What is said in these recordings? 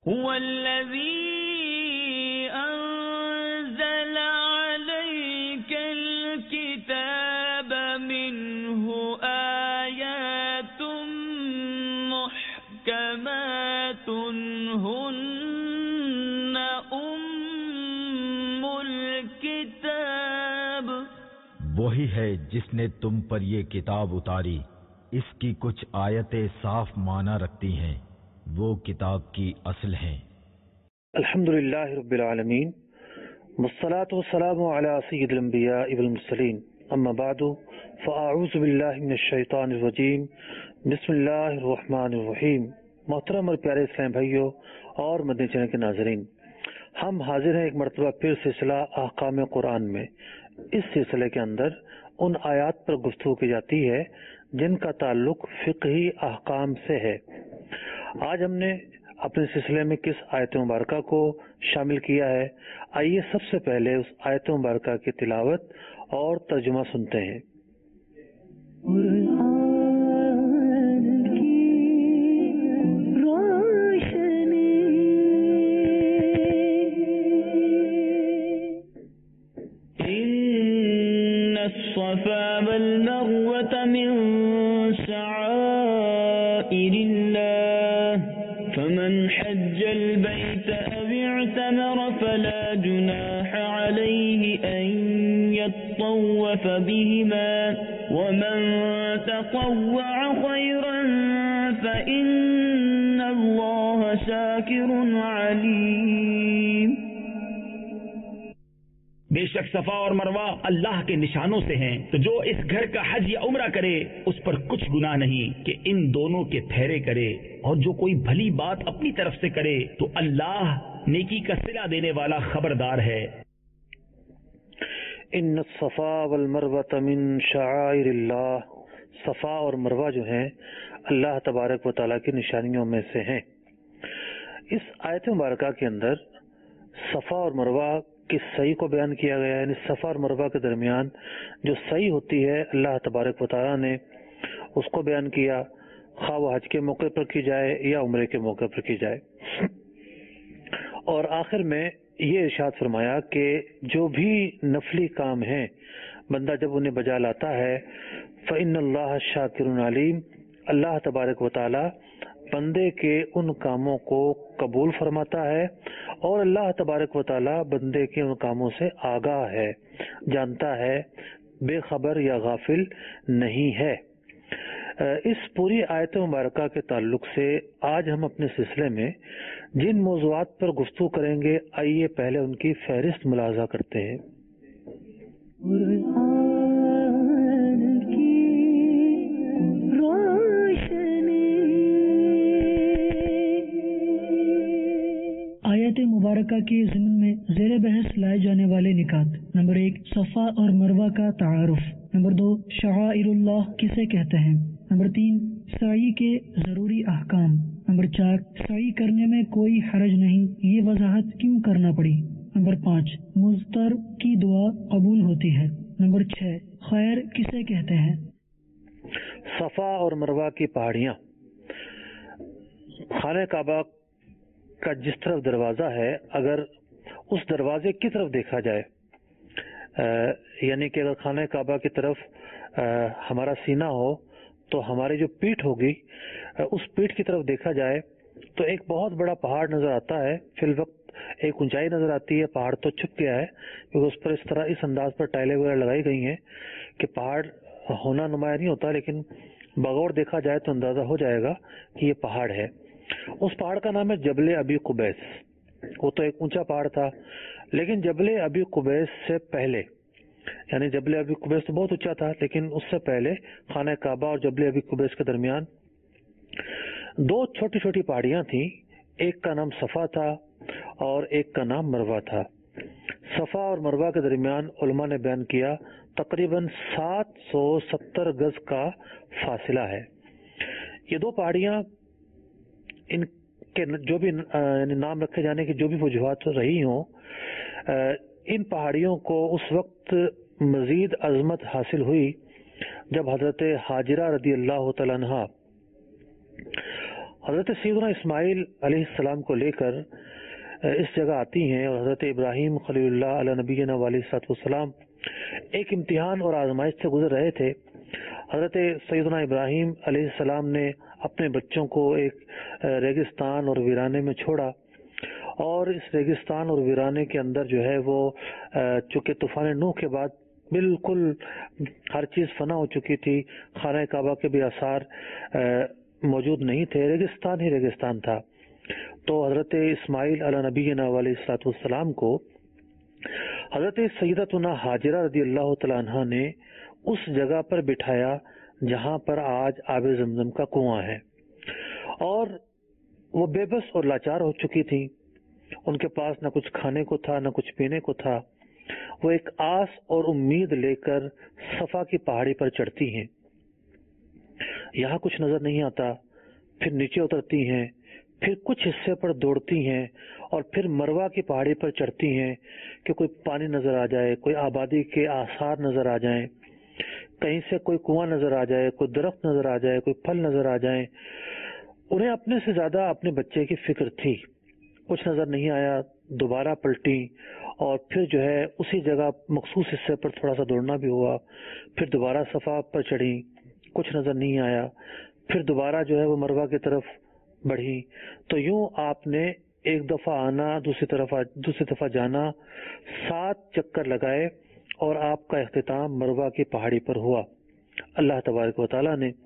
هو الذي أنزل عليك الكتاب منه آيات محكمات هن أم الكتاب، وہی ہے جس نے تم پر یہ کتاب اتاری، اس کی کچھ آیتیں صاف معنی رکھتی ہیں، وہ کتاب کی اصل ہیں۔ الحمدللہ رب العالمین، والصلاة والسلام علی سید الانبیاء والمرسلین، اما بعد فاعوذ باللہ من الشیطان الرجیم، بسم اللہ الرحمن الرحیم۔ محترم اور پیارے اسلام بھائیوں اور مدنی چینل کے ناظرین، ہم حاضر ہیں ایک مرتبہ پھر سلسلہ احکام قرآن میں۔ اس سلسلے کے اندر ان آیات پر گفتگو کی جاتی ہے جن کا تعلق فقہی احکام سے ہے۔ آج ہم نے اپنے سلسلے میں کس آیت مبارکہ کو شامل کیا ہے؟ آئیے سب سے پہلے اس آیت مبارکہ کی تلاوت اور ترجمہ سنتے ہیں۔ إن الصفا والمروة من شعائر الله فمن حج البيت أو اعتمر فلا جناح عليه أن يطوف بهما ومن تطوع خيرا فإن الله شاكر عليم۔ بے شک صفا اور مروہ اللہ کے نشانوں سے ہیں، تو جو اس گھر کا حج یا عمرہ کرے اس پر کچھ گناہ نہیں کہ ان دونوں کے پھیرے کرے، اور جو کوئی بھلی بات اپنی طرف سے کرے تو اللہ نیکی کا صلہ دینے والا خبردار ہے۔ ان الصفا والمروہ من شعائر اللہ، صفا اور مروہ جو ہیں اللہ تبارک و تعالیٰ کی نشانیوں میں سے ہیں۔ اس آیت مبارکہ کے اندر صفا اور مروہ کی صحیح کو بیان کیا گیا ہے، یعنی صفا اور مروہ کے درمیان جو صحیح ہوتی ہے اللہ تبارک و تعالیٰ نے اس کو بیان کیا، خواہ وہ حج کے موقع پر کی جائے یا عمرے کے موقع پر کی جائے۔ اور آخر میں یہ ارشاد فرمایا کہ جو بھی نفلی کام ہیں بندہ جب انہیں بجا لاتا ہے فإن اللہ شاکر علیم، اللہ تبارک و تعالیٰ بندے کے ان کاموں کو قبول فرماتا ہے، اور اللہ تبارک و تعالیٰ بندے کے ان کاموں سے آگاہ ہے، جانتا ہے، بے خبر یا غافل نہیں ہے۔ اس پوری آیت مبارکہ کے تعلق سے آج ہم اپنے سلسلے میں جن موضوعات پر گفتگو کریں گے، آئیے پہلے ان کی فہرست ملاحظہ کرتے ہیں۔ آیت مبارکہ کے ضمن میں زیر بحث لائے جانے والے نکات: نمبر 1، صفا اور مروہ کا تعارف۔ نمبر 2، شعائر اللہ کسے کہتے ہیں۔ نمبر 3، سعی کے ضروری احکام۔ نمبر 4، سعی کرنے میں کوئی حرج نہیں، یہ وضاحت کیوں کرنا پڑی۔ نمبر 5، مضطر کی دعا قبول ہوتی ہے۔ نمبر 6، خیر کسے کہتے ہیں۔ صفا اور مروہ کی پہاڑیاں، خانہ کعبہ کا جس طرف دروازہ ہے، اگر اس دروازے کی طرف دیکھا جائے، یعنی کہ اگر خانہ کعبہ کی طرف ہمارا سینہ ہو تو ہماری جو پیٹھ ہوگی اس پیٹھ کی طرف دیکھا جائے تو ایک بہت بڑا پہاڑ نظر آتا ہے۔ فی الوقت ایک اونچائی نظر آتی ہے، پہاڑ تو چھپ گیا ہے کیونکہ اس پر اس طرح اس انداز پر ٹائلیں وغیرہ لگائی گئی ہیں کہ پہاڑ ہونا نمایاں نہیں ہوتا، لیکن بغور دیکھا جائے تو اندازہ ہو جائے گا کہ یہ پہاڑ ہے۔ اس پہاڑ کا نام ہے جبل ابی قبیس۔ وہ تو ایک اونچا پہاڑ تھا، لیکن جبل ابی قبیس سے پہلے، یعنی جبل ابی قبیس تو بہت اونچا تھا، لیکن اس سے پہلے خانہ کعبہ اور جبل ابی قبیس کے درمیان دو چھوٹی چھوٹی پہاڑیاں تھیں، ایک کا نام صفا تھا اور ایک کا نام مروہ تھا۔ صفا اور مروہ کے درمیان علماء نے بیان کیا تقریباً 770 گز کا فاصلہ ہے۔ یہ دو پہاڑیاں، ان کے جو بھی یعنی نام رکھے جانے کی جو بھی وجوہات رہی ہوں، ان پہاڑیوں کو اس وقت مزید عظمت حاصل ہوئی جب حضرت ہاجرہ رضی اللہ تعالیٰ عنہا حضرت سیدنا اسماعیل علیہ السلام کو لے کر اس جگہ آتی ہیں اور حضرت ابراہیم خلیل اللہ علیہ نبینا علیہ السلام ایک امتحان اور آزمائش سے گزر رہے تھے۔ حضرت سیدنا ابراہیم علیہ السلام نے اپنے بچوں کو ایک ریگستان اور ویرانے میں چھوڑا، اور اس ریگستان اور ویرانے کے اندر جو ہے وہ چونکہ طوفان نوح کے بعد بالکل ہر چیز فنا ہو چکی تھی، خانہ کعبہ کے بھی آثار موجود نہیں تھے، ریگستان ہی ریگستان تھا۔ تو حضرت اسماعیل علیہ نبینا علیہ السلام کو حضرت سیدتنا حاجرہ رضی اللہ تعالیٰ عنہ نے اس جگہ پر بٹھایا جہاں پر آج آب زمزم کا کنواں ہے، اور وہ بے بس اور لاچار ہو چکی تھی۔ ان کے پاس نہ کچھ کھانے کو تھا نہ کچھ پینے کو تھا۔ وہ ایک آس اور امید لے کر صفا کی پہاڑی پر چڑھتی ہیں، یہاں کچھ نظر نہیں آتا، پھر نیچے اترتی ہیں، پھر کچھ حصے پر دوڑتی ہیں، اور پھر مروہ کی پہاڑی پر چڑھتی ہیں کہ کوئی پانی نظر آ جائے، کوئی آبادی کے آثار نظر آ جائیں، کہیں سے کوئی کنواں نظر آ جائے، کوئی درخت نظر آ جائے، کوئی پھل نظر آ جائیں۔ انہیں اپنے سے زیادہ اپنے بچے کی فکر تھی۔ کچھ نظر نہیں آیا، دوبارہ پلٹی، اور پھر جو ہے اسی جگہ مخصوص حصے پر تھوڑا سا دوڑنا بھی ہوا، پھر دوبارہ صفا پر چڑھی، کچھ نظر نہیں آیا، پھر دوبارہ جو ہے وہ مروہ کی طرف بڑھی۔ تو یوں آپ نے ایک دفعہ آنا، دوسری دفعہ جانا، 7 چکر لگائے، اور آپ کا اختتام مروہ کی پہاڑی پر ہوا۔ اللہ تبارک و تعالیٰ نے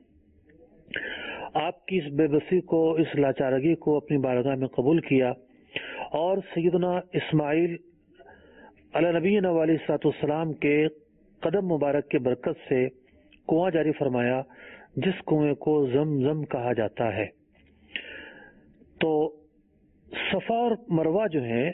آپ کی اس بے بسی کو، اس لاچارگی کو اپنی بارگاہ میں قبول کیا، اور سیدنا اسماعیل علیہ نبینا علیہ السلام کے قدم مبارک کے برکت سے کنواں جاری فرمایا، جس کنویں کو زمزم کہا جاتا ہے۔ تو صفا اور مروہ جو ہیں،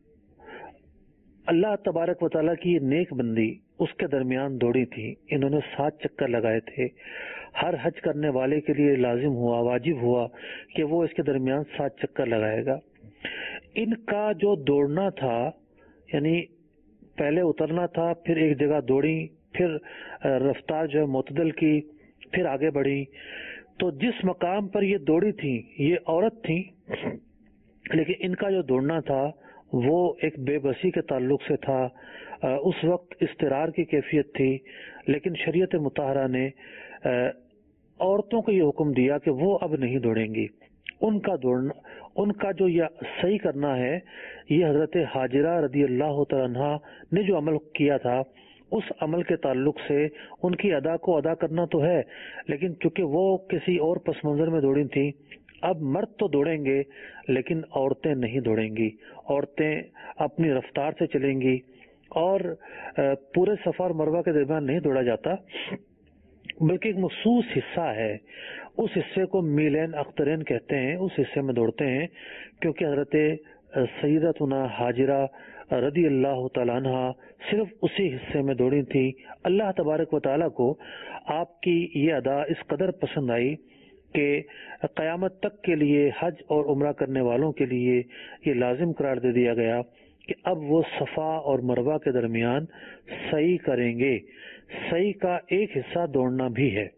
اللہ تبارک و تعالیٰ کی نیک بندی اس کے درمیان دوڑی تھی۔ انہوں نے 7 چکر لگائے تھے۔ ہر حج کرنے والے کے لیے لازم ہوا، واجب ہوا کہ وہ اس کے درمیان 7 چکر لگائے گا۔ ان کا جو دوڑنا تھا، یعنی پہلے اترنا تھا، پھر ایک جگہ دوڑی، پھر رفتار جو ہے معتدل کی، پھر آگے بڑھی۔ تو جس مقام پر یہ دوڑی تھی، یہ عورت تھی، لیکن ان کا جو دوڑنا تھا وہ ایک بے بسی کے تعلق سے تھا۔ اس وقت اضطرار کی کیفیت تھی، لیکن شریعت مطہرہ نے عورتوں کو یہ حکم دیا کہ وہ اب نہیں دوڑیں گی۔ ان کا دوڑنا، ان کا جو یہ صحیح کرنا ہے، یہ حضرت حاجرہ رضی اللہ تعالیٰ عنہ نے جو عمل کیا تھا، اس عمل کے تعلق سے ان کی ادا کو ادا کرنا تو ہے، لیکن چونکہ وہ کسی اور پس منظر میں دوڑی تھیں، اب مرد تو دوڑیں گے لیکن عورتیں نہیں دوڑیں گی۔ عورتیں اپنی رفتار سے چلیں گی، اور پورے صفا اور مروہ کے درمیان نہیں دوڑا جاتا، بلکہ ایک مخصوص حصہ ہے، اس حصے کو میلین اخترین کہتے ہیں، اس حصے میں دوڑتے ہیں، کیونکہ حضرت سیدتنا حاجرہ رضی اللہ تعالیٰ عنہ صرف اسی حصے میں دوڑی تھی۔ اللہ تبارک و تعالیٰ کو آپ کی یہ ادا اس قدر پسند آئی کہ قیامت تک کے لیے حج اور عمرہ کرنے والوں کے لیے یہ لازم قرار دے دیا گیا کہ اب وہ صفا اور مروہ کے درمیان سعی کریں گے۔ سعی کا ایک حصہ دوڑنا بھی ہے،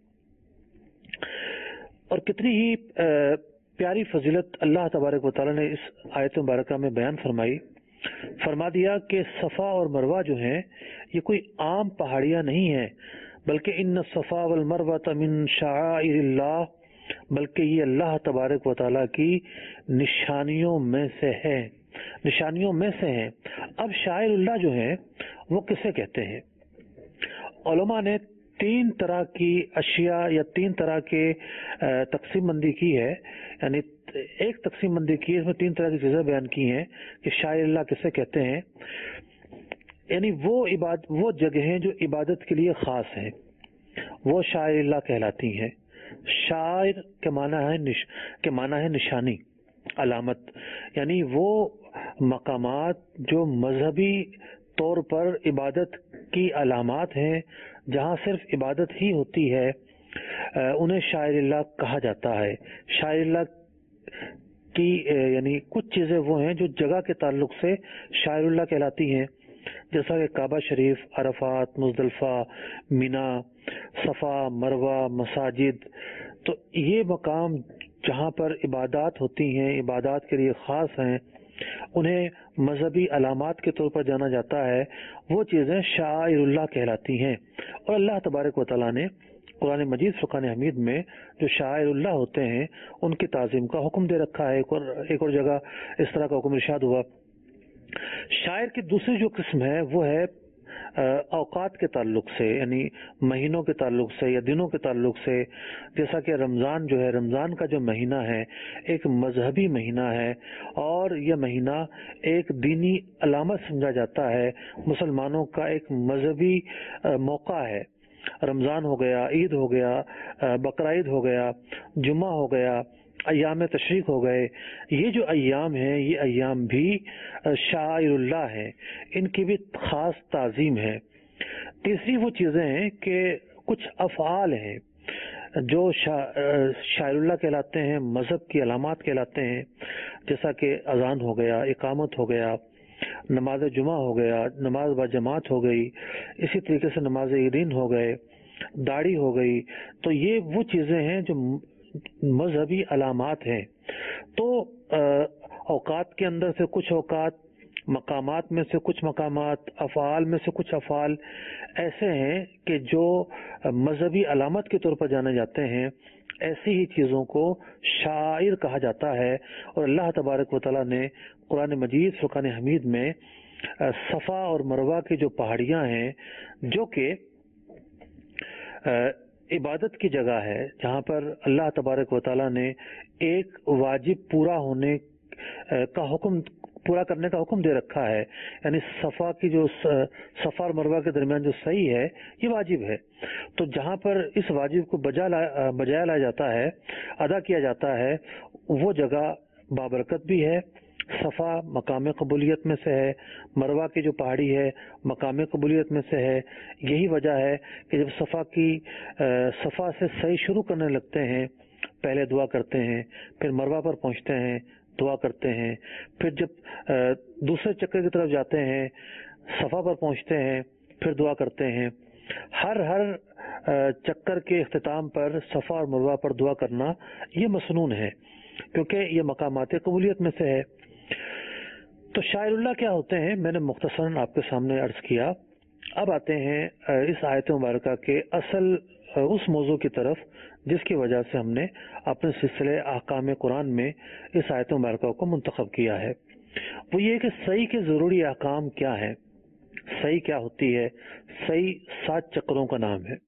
اور کتنی ہی پیاری فضیلت اللہ تبارک و تعالیٰ نے اس آیت مبارکہ میں بیان فرمائی۔ فرما دیا کہ صفا اور مروہ جو ہیں، یہ کوئی عام پہاڑیاں نہیں ہیں، بلکہ ان الصفا والمروہ من شعائر اللہ، بلکہ یہ اللہ تبارک و تعالیٰ کی نشانیوں میں سے ہے، نشانیوں میں سے ہیں۔ اب شعائر اللہ جو ہیں وہ کسے کہتے ہیں؟ علماء نے 3 طرح کی اشیاء یا 3 طرح کے تقسیم بندی کی ہے، یعنی ایک تقسیم بندی کی ہے، اس میں 3 طرح کی چیزیں بیان کی ہیں کہ شاعر اللہ کسے کہتے ہیں۔ یعنی وہ جگہیں جو عبادت کے لیے خاص ہیں، وہ شاعر اللہ کہلاتی ہیں۔ شاعر کے معنی ہے نشانی، علامت، یعنی وہ مقامات جو مذہبی طور پر عبادت کی علامات ہیں، جہاں صرف عبادت ہی ہوتی ہے، انہیں شاعر اللہ کہا جاتا ہے۔ شاعر اللہ کی یعنی کچھ چیزیں وہ ہیں جو جگہ کے تعلق سے شاعر اللہ کہلاتی ہیں، جیسا کہ کعبہ شریف، عرفات، مزدلفہ، مینا، صفا، مروہ، مساجد۔ تو یہ مقام جہاں پر عبادات ہوتی ہیں، عبادات کے لیے خاص ہیں، انہیں مذہبی علامات کے طور پر جانا جاتا ہے، وہ چیزیں شعائر اللہ کہلاتی ہیں۔ اور اللہ تبارک و تعالیٰ نے قرآن مجید فرقان حمید میں جو شعائر اللہ ہوتے ہیں ان کی تعظیم کا حکم دے رکھا ہے۔ ایک اور جگہ اس طرح کا حکم ارشاد ہوا۔ شاعر کی دوسری جو قسم ہے وہ ہے اوقات کے تعلق سے، یعنی مہینوں کے تعلق سے یا دنوں کے تعلق سے، جیسا کہ رمضان جو ہے، رمضان کا جو مہینہ ہے ایک مذہبی مہینہ ہے اور یہ مہینہ ایک دینی علامت سمجھا جاتا ہے، مسلمانوں کا ایک مذہبی موقع ہے۔ رمضان ہو گیا، عید ہو گیا، بقرعید ہو گیا، جمعہ ہو گیا، ایام تشریق ہو گئے، یہ جو ایام ہیں یہ ایام بھی شعائر اللہ ہیں، ان کی بھی خاص تعظیم ہے۔ تیسری وہ چیزیں ہیں کہ کچھ افعال ہیں جو شعائر اللہ کہلاتے ہیں، مذہب کی علامات کہلاتے ہیں، جیسا کہ اذان ہو گیا، اقامت ہو گیا، نماز جمعہ ہو گیا، نماز با جماعت ہو گئی، اسی طریقے سے نماز عیدین ہو گئے، داڑھی ہو گئی۔ تو یہ وہ چیزیں ہیں جو مذہبی علامات ہیں۔ تو اوقات کے اندر سے کچھ اوقات، مقامات میں سے کچھ مقامات، افعال میں سے کچھ افعال ایسے ہیں کہ جو مذہبی علامت کے طور پر جانے جاتے ہیں، ایسی ہی چیزوں کو شاعر کہا جاتا ہے۔ اور اللہ تبارک و تعالیٰ نے قرآن مجید فرقان حمید میں صفا اور مروہ کی جو پہاڑیاں ہیں، جو کہ عبادت کی جگہ ہے، جہاں پر اللہ تبارک و تعالیٰ نے ایک واجب پورا کرنے کا حکم دے رکھا ہے، یعنی صفا کی جو صفا اور مروہ کے درمیان جو سعی ہے یہ واجب ہے۔ تو جہاں پر اس واجب کو بجایا لایا جاتا ہے، ادا کیا جاتا ہے، وہ جگہ بابرکت بھی ہے۔ صفا مقام قبولیت میں سے ہے، مروہ کی جو پہاڑی ہے مقام قبولیت میں سے ہے۔ یہی وجہ ہے کہ جب صفا سے سعی شروع کرنے لگتے ہیں، پہلے دعا کرتے ہیں، پھر مروہ پر پہنچتے ہیں، دعا کرتے ہیں، پھر جب دوسرے چکر کی طرف جاتے ہیں، صفا پر پہنچتے ہیں، پھر دعا کرتے ہیں۔ ہر چکر کے اختتام پر صفا اور مروہ پر دعا کرنا یہ مسنون ہے، کیونکہ یہ مقامات قبولیت میں سے ہے۔ تو شاعر اللہ کیا ہوتے ہیں میں نے مختصراً آپ کے سامنے عرض کیا۔ اب آتے ہیں اس آیت مبارکہ کے اصل اس موضوع کی طرف جس کی وجہ سے ہم نے اپنے سلسلے احکام قرآن میں اس آیت مبارکہ کو منتخب کیا ہے۔ وہ یہ کہ صحیح کے ضروری احکام کیا ہے، صحیح کیا ہوتی ہے۔ صحیح 7 چکروں کا نام ہے۔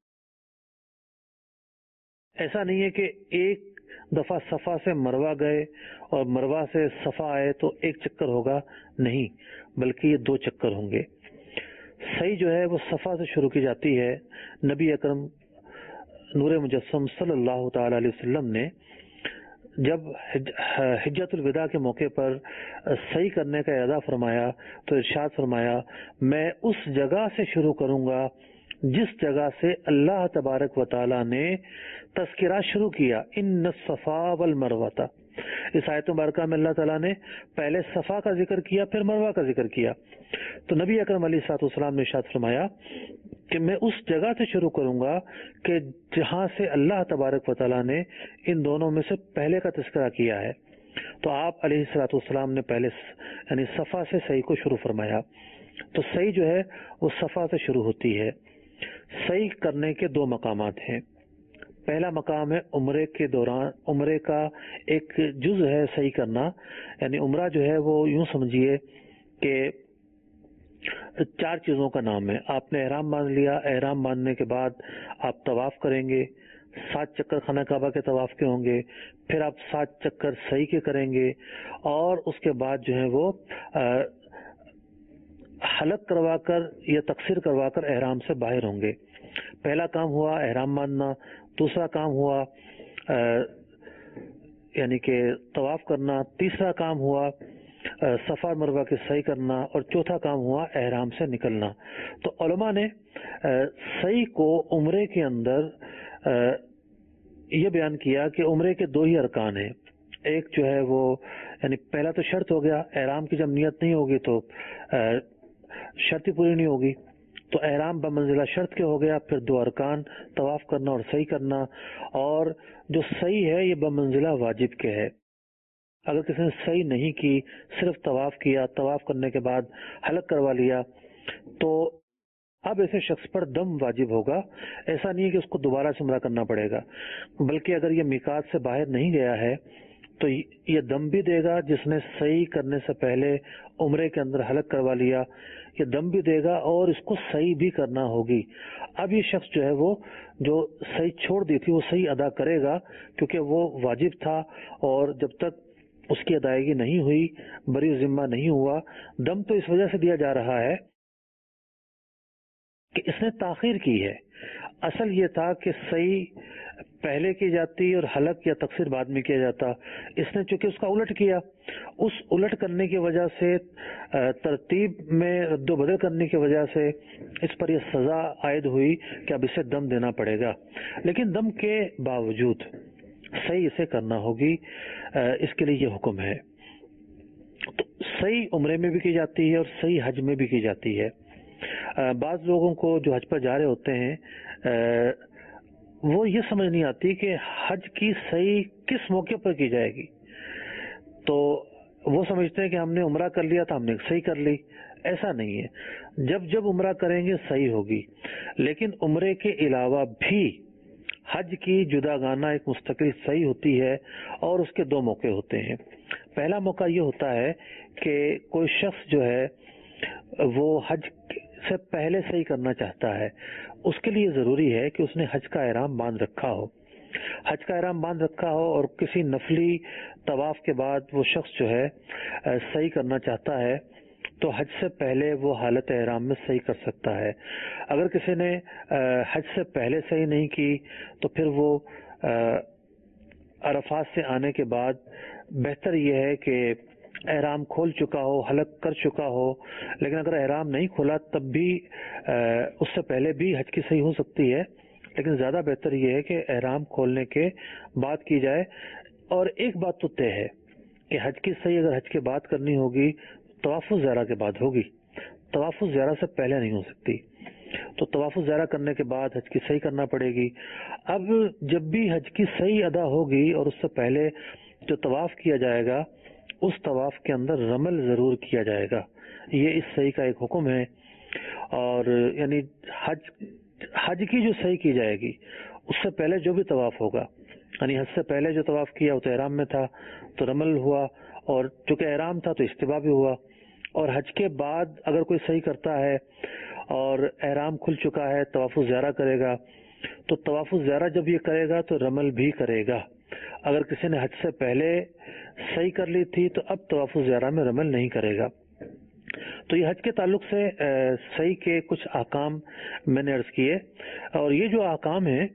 ایسا نہیں ہے کہ ایک دفعہ صفا سے مروہ گئے اور مروہ سے صفا آئے تو ایک چکر ہوگا، نہیں، بلکہ یہ 2 چکر ہوں گے۔ صحیح جو ہے وہ صفا سے شروع کی جاتی ہے۔ نبی اکرم نور مجسم صلی اللہ تعالی علیہ وسلم نے جب حجۃ الوداع کے موقع پر صحیح کرنے کا ارادہ فرمایا تو ارشاد فرمایا، میں اس جگہ سے شروع کروں گا جس جگہ سے اللہ تبارک و تعالی نے تذکرہ شروع کیا، ان الصفا والمروہ۔ اس آیت مبارکہ میں اللہ تعالیٰ نے پہلے صفا کا ذکر کیا، پھر مروہ کا ذکر کیا۔ تو نبی اکرم علیہ الصلوۃ والسلام نے ارشاد فرمایا کہ میں اس جگہ سے شروع کروں گا کہ جہاں سے اللہ تبارک و تعالیٰ نے ان دونوں میں سے پہلے کا تذکرہ کیا ہے۔ تو آپ علیہ الصلوۃ والسلام نے پہلے یعنی صفا سے صحیح کو شروع فرمایا۔ تو صحیح جو ہے وہ صفا سے شروع ہوتی ہے۔ صحیح کرنے کے 2 مقامات ہیں۔ پہلا مقام ہے عمرے کے دوران، عمرے کا ایک جز ہے صحیح کرنا، یعنی عمرہ جو ہے وہ یوں سمجھیے کہ 4 چیزوں کا نام ہے۔ آپ نے احرام باندھ لیا، احرام باندھنے کے بعد آپ طواف کریں گے، 7 چکر خانہ کعبہ کے طواف کے ہوں گے، پھر آپ 7 چکر صحیح کے کریں گے، اور اس کے بعد جو ہے وہ حلق کروا کر یا تقصیر کروا کر احرام سے باہر ہوں گے۔ پہلا کام ہوا احرام باندھنا، دوسرا کام ہوا یعنی کہ طواف کرنا، تیسرا کام ہوا صفا مروہ کے صحیح کرنا، اور چوتھا کام ہوا احرام سے نکلنا۔ تو علماء نے صحیح کو عمرے کے اندر یہ بیان کیا کہ عمرے کے 2 ہی ارکان ہیں۔ ایک جو ہے وہ یعنی پہلا تو شرط ہو گیا، احرام کی جب نیت نہیں ہوگی تو شرط ہی پوری نہیں ہوگی۔ تو احرام بمنزلہ شرط کے ہو گیا، پھر 2 ارکان طواف کرنا اور صحیح کرنا، اور جو صحیح ہے یہ بمنزلہ واجب کے ہے۔ اگر کسی نے صحیح نہیں کی، صرف طواف کیا، طواف کرنے کے بعد حلق کروا لیا، تو اب ایسے شخص پر دم واجب ہوگا۔ ایسا نہیں ہے کہ اس کو دوبارہ سے عمرہ کرنا پڑے گا، بلکہ اگر یہ میقات سے باہر نہیں گیا ہے تو یہ دم بھی دے گا۔ جس نے صحیح کرنے سے پہلے عمرے کے اندر حلق کروا لیا، یہ دم بھی دے گا اور اس کو صحیح بھی کرنا ہوگی۔ اب یہ شخص جو ہے وہ جو صحیح چھوڑ دی تھی وہ صحیح ادا کرے گا، کیونکہ وہ واجب تھا، اور جب تک اس کی ادائیگی نہیں ہوئی، بری ذمہ نہیں ہوا۔ دم تو اس وجہ سے دیا جا رہا ہے کہ اس نے تاخیر کی ہے۔ اصل یہ تھا کہ صحیح پہلے کی جاتی اور حلق یا تقصیر بعد میں کیا جاتا، اس نے چونکہ اس کا الٹ کیا، اس الٹ کرنے کی وجہ سے، ترتیب میں رد و بدل کرنے کی وجہ سے اس پر یہ سزا عائد ہوئی کہ اب اسے دم دینا پڑے گا۔ لیکن دم کے باوجود صحیح اسے کرنا ہوگی، اس کے لیے یہ حکم ہے۔ تو صحیح عمرے میں بھی کی جاتی ہے اور صحیح حج میں بھی کی جاتی ہے۔ بعض لوگوں کو جو حج پر جا رہے ہوتے ہیں وہ یہ سمجھ نہیں آتی کہ حج کی صحیح کس موقع پر کی جائے گی، تو وہ سمجھتے ہیں کہ ہم نے عمرہ کر لیا تو ہم نے صحیح کر لی۔ ایسا نہیں ہے، جب جب عمرہ کریں گے صحیح ہوگی، لیکن عمرے کے علاوہ بھی حج کی جداگانہ ایک مستقل صحیح ہوتی ہے، اور اس کے 2 موقع ہوتے ہیں۔ پہلا موقع یہ ہوتا ہے کہ کوئی شخص جو ہے وہ حج سے پہلے صحیح کرنا چاہتا ہے، اس کے لیے ضروری ہے کہ اس نے حج کا احرام باندھ رکھا ہو، حج کا احرام باندھ رکھا ہو، اور کسی نفلی طواف کے بعد وہ شخص جو ہے صحیح کرنا چاہتا ہے تو حج سے پہلے وہ حالت احرام میں صحیح کر سکتا ہے۔ اگر کسی نے حج سے پہلے صحیح نہیں کی تو پھر وہ عرفات سے آنے کے بعد بہتر یہ ہے کہ احرام کھول چکا ہو، حلق کر چکا ہو، لیکن اگر احرام نہیں کھولا تب بھی اس سے پہلے بھی حج کی صحیح ہو سکتی ہے، لیکن زیادہ بہتر یہ ہے کہ احرام کھولنے کے بعد کی جائے۔ اور ایک بات تو طے ہے کہ حج کی صحیح اگر حج کے بعد کرنی ہوگی طواف الزیارہ کے بعد ہوگی، طواف الزیارہ سے پہلے نہیں ہو سکتی۔ تو طواف الزیارہ کرنے کے بعد حج کی صحیح کرنا پڑے گی۔ اب جب بھی حج کی صحیح ادا ہوگی اور اس سے پہلے جو طواف کیا جائے گا اس طواف کے اندر رمل ضرور کیا جائے گا، یہ اس صحیح کا ایک حکم ہے۔ اور یعنی حج کی جو صحیح کی جائے گی اس سے پہلے جو بھی طواف ہوگا، یعنی حج سے پہلے جو طواف کیا وہ تو احرام میں تھا تو رمل ہوا، اور چونکہ احرام تھا تو استباح بھی ہوا۔ اور حج کے بعد اگر کوئی صحیح کرتا ہے اور احرام کھل چکا ہے طواف الزیارہ کرے گا، تو طواف الزیارہ جب یہ کرے گا تو رمل بھی کرے گا۔ اگر کسی نے حج سے پہلے صحیح کر لی تھی تو اب طواف الزیارہ میں رمل نہیں کرے گا۔ تو یہ حج کے تعلق سے صحیح کے کچھ احکام میں نے عرض کیے، اور یہ جو احکام ہیں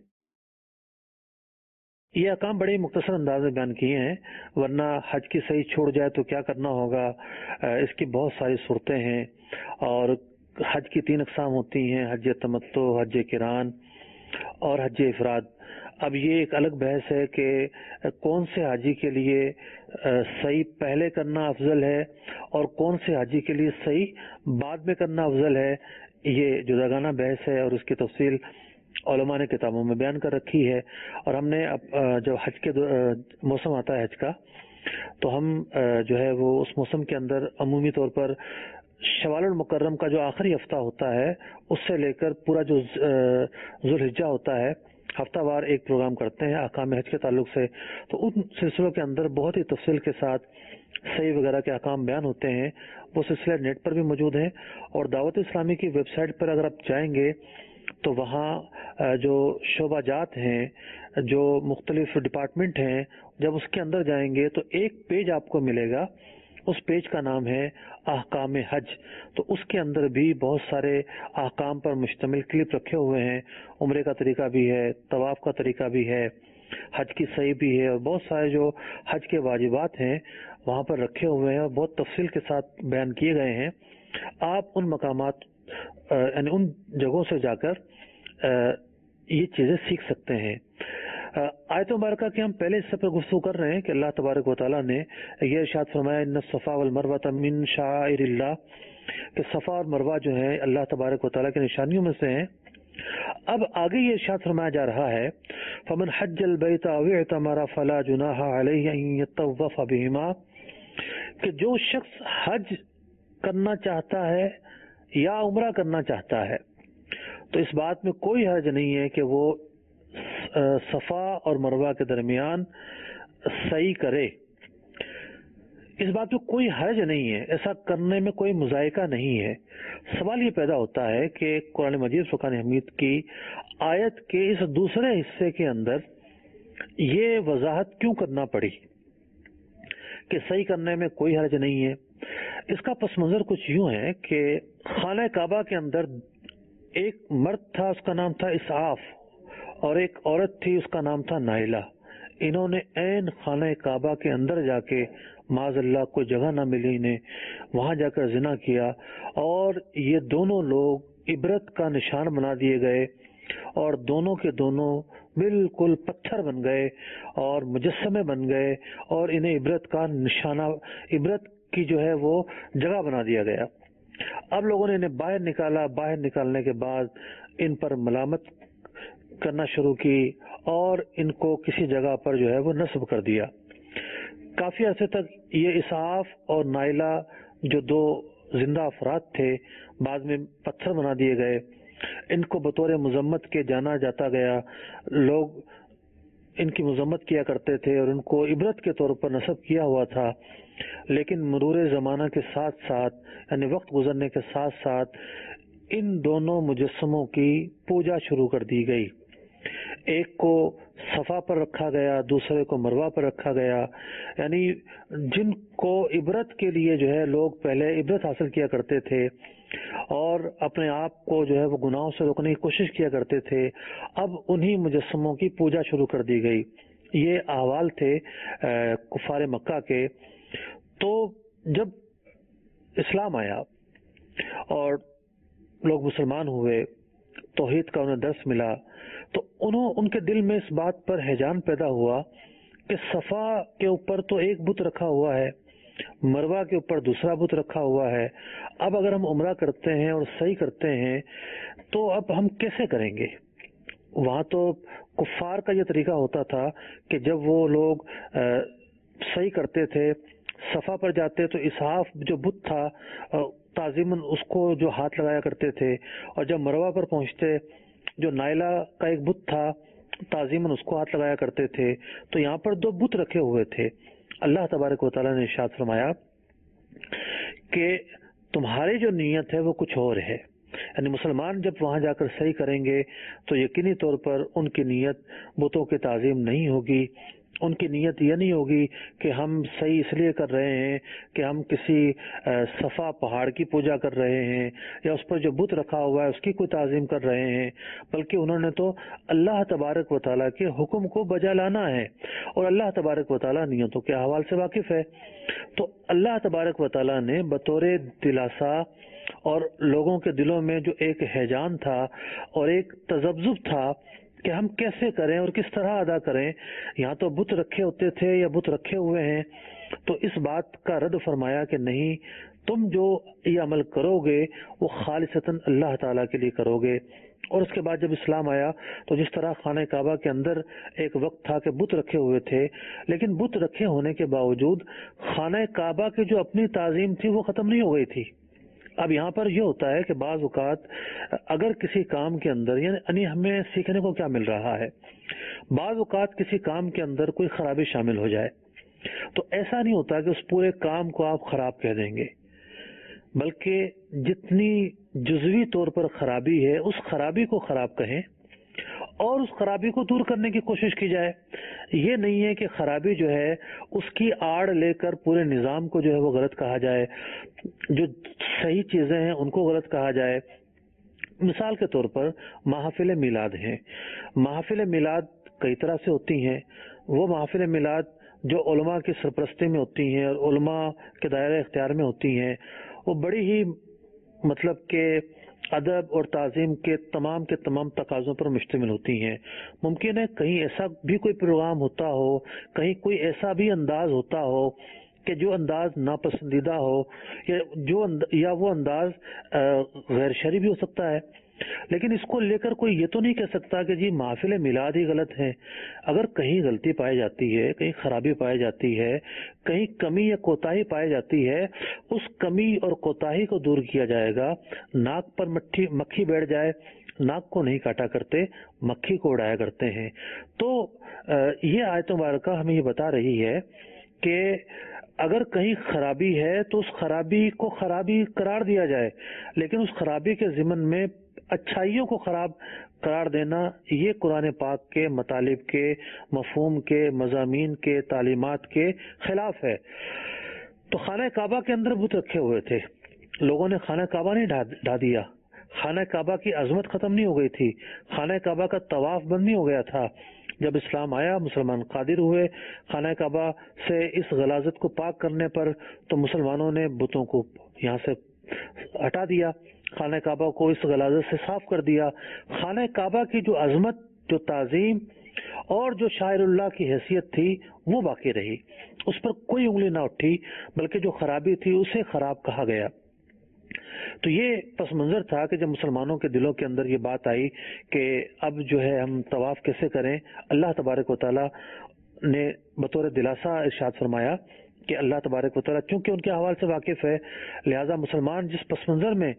یہ احکام بڑے مختصر انداز میں بیان کیے ہیں، ورنہ حج کی صحیح چھوڑ جائے تو کیا کرنا ہوگا، اس کی بہت ساری صورتیں ہیں۔ اور حج کی 3 اقسام ہوتی ہیں، حج تمتع، حج قران اور حج افراد۔ اب یہ ایک الگ بحث ہے کہ کون سے حاجی کے لیے صحیح پہلے کرنا افضل ہے اور کون سے حاجی کے لیے صحیح بعد میں کرنا افضل ہے، یہ جداگانہ بحث ہے، اور اس کی تفصیل علماء نے کتابوں میں بیان کر رکھی ہے۔ اور ہم نے جب حج کے موسم آتا ہے حج کا، تو ہم جو ہے وہ اس موسم کے اندر عمومی طور پر شوال المکرم کا جو آخری ہفتہ ہوتا ہے اس سے لے کر پورا جو ذوالحجہ ہوتا ہے ہفتہ وار ایک پروگرام کرتے ہیں احکام حج کے تعلق سے۔ تو ان سلسلوں کے اندر بہت ہی تفصیل کے ساتھ صحیح وغیرہ کے احکام بیان ہوتے ہیں، وہ سلسلے نیٹ پر بھی موجود ہیں، اور دعوت اسلامی کی ویب سائٹ پر اگر آپ جائیں گے تو وہاں جو شعبہ جات ہیں، جو مختلف ڈپارٹمنٹ ہیں، جب اس کے اندر جائیں گے تو ایک پیج آپ کو ملے گا، اس پیج کا نام ہے احکام حج۔ تو اس کے اندر بھی بہت سارے احکام پر مشتمل کلپ رکھے ہوئے ہیں، عمرے کا طریقہ بھی ہے، طواف کا طریقہ بھی ہے، حج کی صحیح بھی ہے، اور بہت سارے جو حج کے واجبات ہیں وہاں پر رکھے ہوئے ہیں اور بہت تفصیل کے ساتھ بیان کیے گئے ہیں۔ آپ ان مقامات یعنی ان جگہوں سے جا کر یہ چیزیں سیکھ سکتے ہیں۔ آیت مبارکہ کے ہم پہلے حصے پر گفتگو کر رہے ہیں کہ اللہ تبارک و تعالیٰ نے یہ ارشاد فرمایا ان الصفا والمروہ من شعائر اللہ، کہ صفا اور مروہ جو ہیں اللہ تبارک و تعالیٰ کی نشانیوں میں سے ہیں۔ اب آگے یہ ارشاد فرمایا جا رہا ہے فمن حج البیت او اعتمر فلا جناح علیہ ان یطوف بہما، کہ جو شخص حج کرنا چاہتا ہے یا عمرہ کرنا چاہتا ہے تو اس بات میں کوئی حرج نہیں ہے کہ وہ صفا اور مروہ کے درمیان سعی کرے، اس بات میں کوئی حرج نہیں ہے، ایسا کرنے میں کوئی مذائقہ نہیں ہے۔ سوال یہ پیدا ہوتا ہے کہ قرآن مجید فرقان حمید کی آیت کے اس دوسرے حصے کے اندر یہ وضاحت کیوں کرنا پڑی کہ صحیح کرنے میں کوئی حرج نہیں ہے؟ اس کا پس منظر کچھ یوں ہے کہ خانہ کعبہ کے اندر ایک مرد تھا، اس کا نام تھا اسعاف، اور ایک عورت تھی، اس کا نام تھا نائلہ۔ انہوں نے عین خانہ کعبہ کے اندر جا کے معاذ اللہ کوئی جگہ نہ ملی انہیں، وہاں جا کر زنا کیا، اور یہ دونوں لوگ عبرت کا نشان بنا دیے گئے، اور دونوں کے دونوں بالکل پتھر بن گئے اور مجسمے بن گئے، اور انہیں عبرت کا نشانہ، عبرت کی جو ہے وہ جگہ بنا دیا گیا۔ اب لوگوں نے انہیں باہر نکالا، باہر نکالنے کے بعد ان پر ملامت کرنا شروع کی اور ان کو کسی جگہ پر جو ہے وہ نصب کر دیا۔ کافی عرصے تک یہ اسعاف اور نائلہ جو دو زندہ افراد تھے بعد میں پتھر بنا دیے گئے، ان کو بطور مذمت کے جانا جاتا گیا، لوگ ان کی مذمت کیا کرتے تھے اور ان کو عبرت کے طور پر نصب کیا ہوا تھا، لیکن مرور زمانہ کے ساتھ ساتھ یعنی وقت گزرنے کے ساتھ ساتھ ان دونوں مجسموں کی پوجا شروع کر دی گئی۔ ایک کو صفا پر رکھا گیا، دوسرے کو مروہ پر رکھا گیا، یعنی جن کو عبرت کے لیے جو ہے لوگ پہلے عبرت حاصل کیا کرتے تھے اور اپنے آپ کو جو ہے وہ گناہوں سے روکنے کی کوشش کیا کرتے تھے، اب انہی مجسموں کی پوجا شروع کر دی گئی۔ یہ احوال تھے کفار مکہ کے۔ تو جب اسلام آیا اور لوگ مسلمان ہوئے، توحید کا انہیں درس ملا، تو ان کے دل میں اس بات پر ہیجان پیدا ہوا کہ صفا کے اوپر تو ایک بت رکھا ہوا ہے، مروہ کے اوپر دوسرا بت رکھا ہوا ہے، اب اگر ہم عمرہ کرتے ہیں اور صحیح کرتے ہیں تو اب ہم کیسے کریں گے؟ وہاں تو کفار کا یہ طریقہ ہوتا تھا کہ جب وہ لوگ صحیح کرتے تھے، صفا پر جاتے تو اسحاف جو بت تھا تعظیماً اس کو جو ہاتھ لگایا کرتے تھے، اور جب مروہ پر پہنچتے جو نائلہ کا ایک بت تھا تعظیماً اس کو ہاتھ لگایا کرتے تھے۔ تو یہاں پر دو بت رکھے ہوئے تھے۔ اللہ تبارک و تعالیٰ نے ارشاد فرمایا کہ تمہاری جو نیت ہے وہ کچھ اور ہے، یعنی مسلمان جب وہاں جا کر صحیح کریں گے تو یقینی طور پر ان کی نیت بتوں کی تعظیم نہیں ہوگی، ان کی نیت یہ نہیں ہوگی کہ ہم صحیح اس لیے کر رہے ہیں کہ ہم کسی صفا پہاڑ کی پوجا کر رہے ہیں یا اس پر جو بت رکھا ہوا ہے اس کی کوئی تعظیم کر رہے ہیں، بلکہ انہوں نے تو اللہ تبارک و تعالیٰ کے حکم کو بجا لانا ہے، اور اللہ تبارک و تعالیٰ نیتوں کے احوال سے واقف ہے۔ تو اللہ تبارک و تعالیٰ نے بطور دلاسا اور لوگوں کے دلوں میں جو ایک ہیجان تھا اور ایک تذبذب تھا کہ ہم کیسے کریں اور کس طرح ادا کریں، یہاں تو بت رکھے ہوتے تھے یا بت رکھے ہوئے ہیں، تو اس بات کا رد فرمایا کہ نہیں، تم جو یہ عمل کرو گے وہ خالصتاً اللہ تعالیٰ کے لیے کرو گے۔ اور اس کے بعد جب اسلام آیا تو جس طرح خانہ کعبہ کے اندر ایک وقت تھا کہ بت رکھے ہوئے تھے، لیکن بت رکھے ہونے کے باوجود خانہ کعبہ کی جو اپنی تعظیم تھی وہ ختم نہیں ہو گئی تھی۔ اب یہاں پر یہ ہوتا ہے کہ بعض اوقات اگر کسی کام کے اندر یعنی ہمیں سیکھنے کو کیا مل رہا ہے، بعض اوقات کسی کام کے اندر کوئی خرابی شامل ہو جائے تو ایسا نہیں ہوتا کہ اس پورے کام کو آپ خراب کہہ دیں گے، بلکہ جتنی جزوی طور پر خرابی ہے اس خرابی کو خراب کہیں اور اس خرابی کو دور کرنے کی کوشش کی جائے۔ یہ نہیں ہے کہ خرابی جو ہے اس کی آڑ لے کر پورے نظام کو جو ہے وہ غلط کہا جائے، جو صحیح چیزیں ہیں ان کو غلط کہا جائے۔ مثال کے طور پر محافل میلاد ہیں، محافل میلاد کئی طرح سے ہوتی ہیں۔ وہ محافل میلاد جو علماء کی سرپرستی میں ہوتی ہیں اور علماء کے دائرہ اختیار میں ہوتی ہیں، وہ بڑی ہی مطلب کہ ادب اور تعظیم کے تمام تقاضوں پر مشتمل ہوتی ہیں۔ ممکن ہے کہیں ایسا بھی کوئی پروگرام ہوتا ہو، کہیں کوئی ایسا بھی انداز ہوتا ہو کہ جو انداز ناپسندیدہ ہو یا وہ انداز غیر شرعی بھی ہو سکتا ہے، لیکن اس کو لے کر کوئی یہ تو نہیں کہہ سکتا کہ جی محافل میلاد ہی غلط ہے۔ اگر کہیں غلطی پائی جاتی ہے، کہیں خرابی پائی جاتی ہے، کہیں کمی یا کوتاہی پائی جاتی ہے، اس کمی اور کوتاہی کو دور کیا جائے گا۔ ناک پر مکھی بیٹھ جائے، ناک کو نہیں کاٹا کرتے، مکھی کو اڑایا کرتے ہیں۔ تو یہ آیت مبارکہ ہمیں یہ بتا رہی ہے کہ اگر کہیں خرابی ہے تو اس خرابی کو خرابی قرار دیا جائے، لیکن اس خرابی کے ضمن میں اچھائیوں کو خراب قرار دینا یہ قرآن پاک کے مطالب کے، مفہوم کے، مضامین کے، تعلیمات کے خلاف ہے۔ تو خانہ کعبہ کے اندر بت رکھے ہوئے تھے، لوگوں نے خانہ کعبہ نہیں ڈھا دیا، خانہ کعبہ کی عظمت ختم نہیں ہو گئی تھی، خانہ کعبہ کا طواف بند نہیں ہو گیا تھا۔ جب اسلام آیا، مسلمان قادر ہوئے خانہ کعبہ سے اس غلاظت کو پاک کرنے پر، تو مسلمانوں نے بتوں کو یہاں سے ہٹا دیا، خانہ کعبہ کو اس غلاظت سے صاف کر دیا۔ خانہ کعبہ کی جو عظمت، جو تعظیم اور جو شاعر اللہ کی حیثیت تھی وہ باقی رہی، اس پر کوئی انگلی نہ اٹھی، بلکہ جو خرابی تھی اسے خراب کہا گیا۔ تو یہ پس منظر تھا کہ جب مسلمانوں کے دلوں کے اندر یہ بات آئی کہ اب جو ہے ہم طواف کیسے کریں، اللہ تبارک و تعالیٰ نے بطور دلاسا ارشاد فرمایا کہ اللہ تبارک و تعالیٰ چونکہ ان کے احوال سے واقف ہے، لہذا مسلمان جس پس منظر میں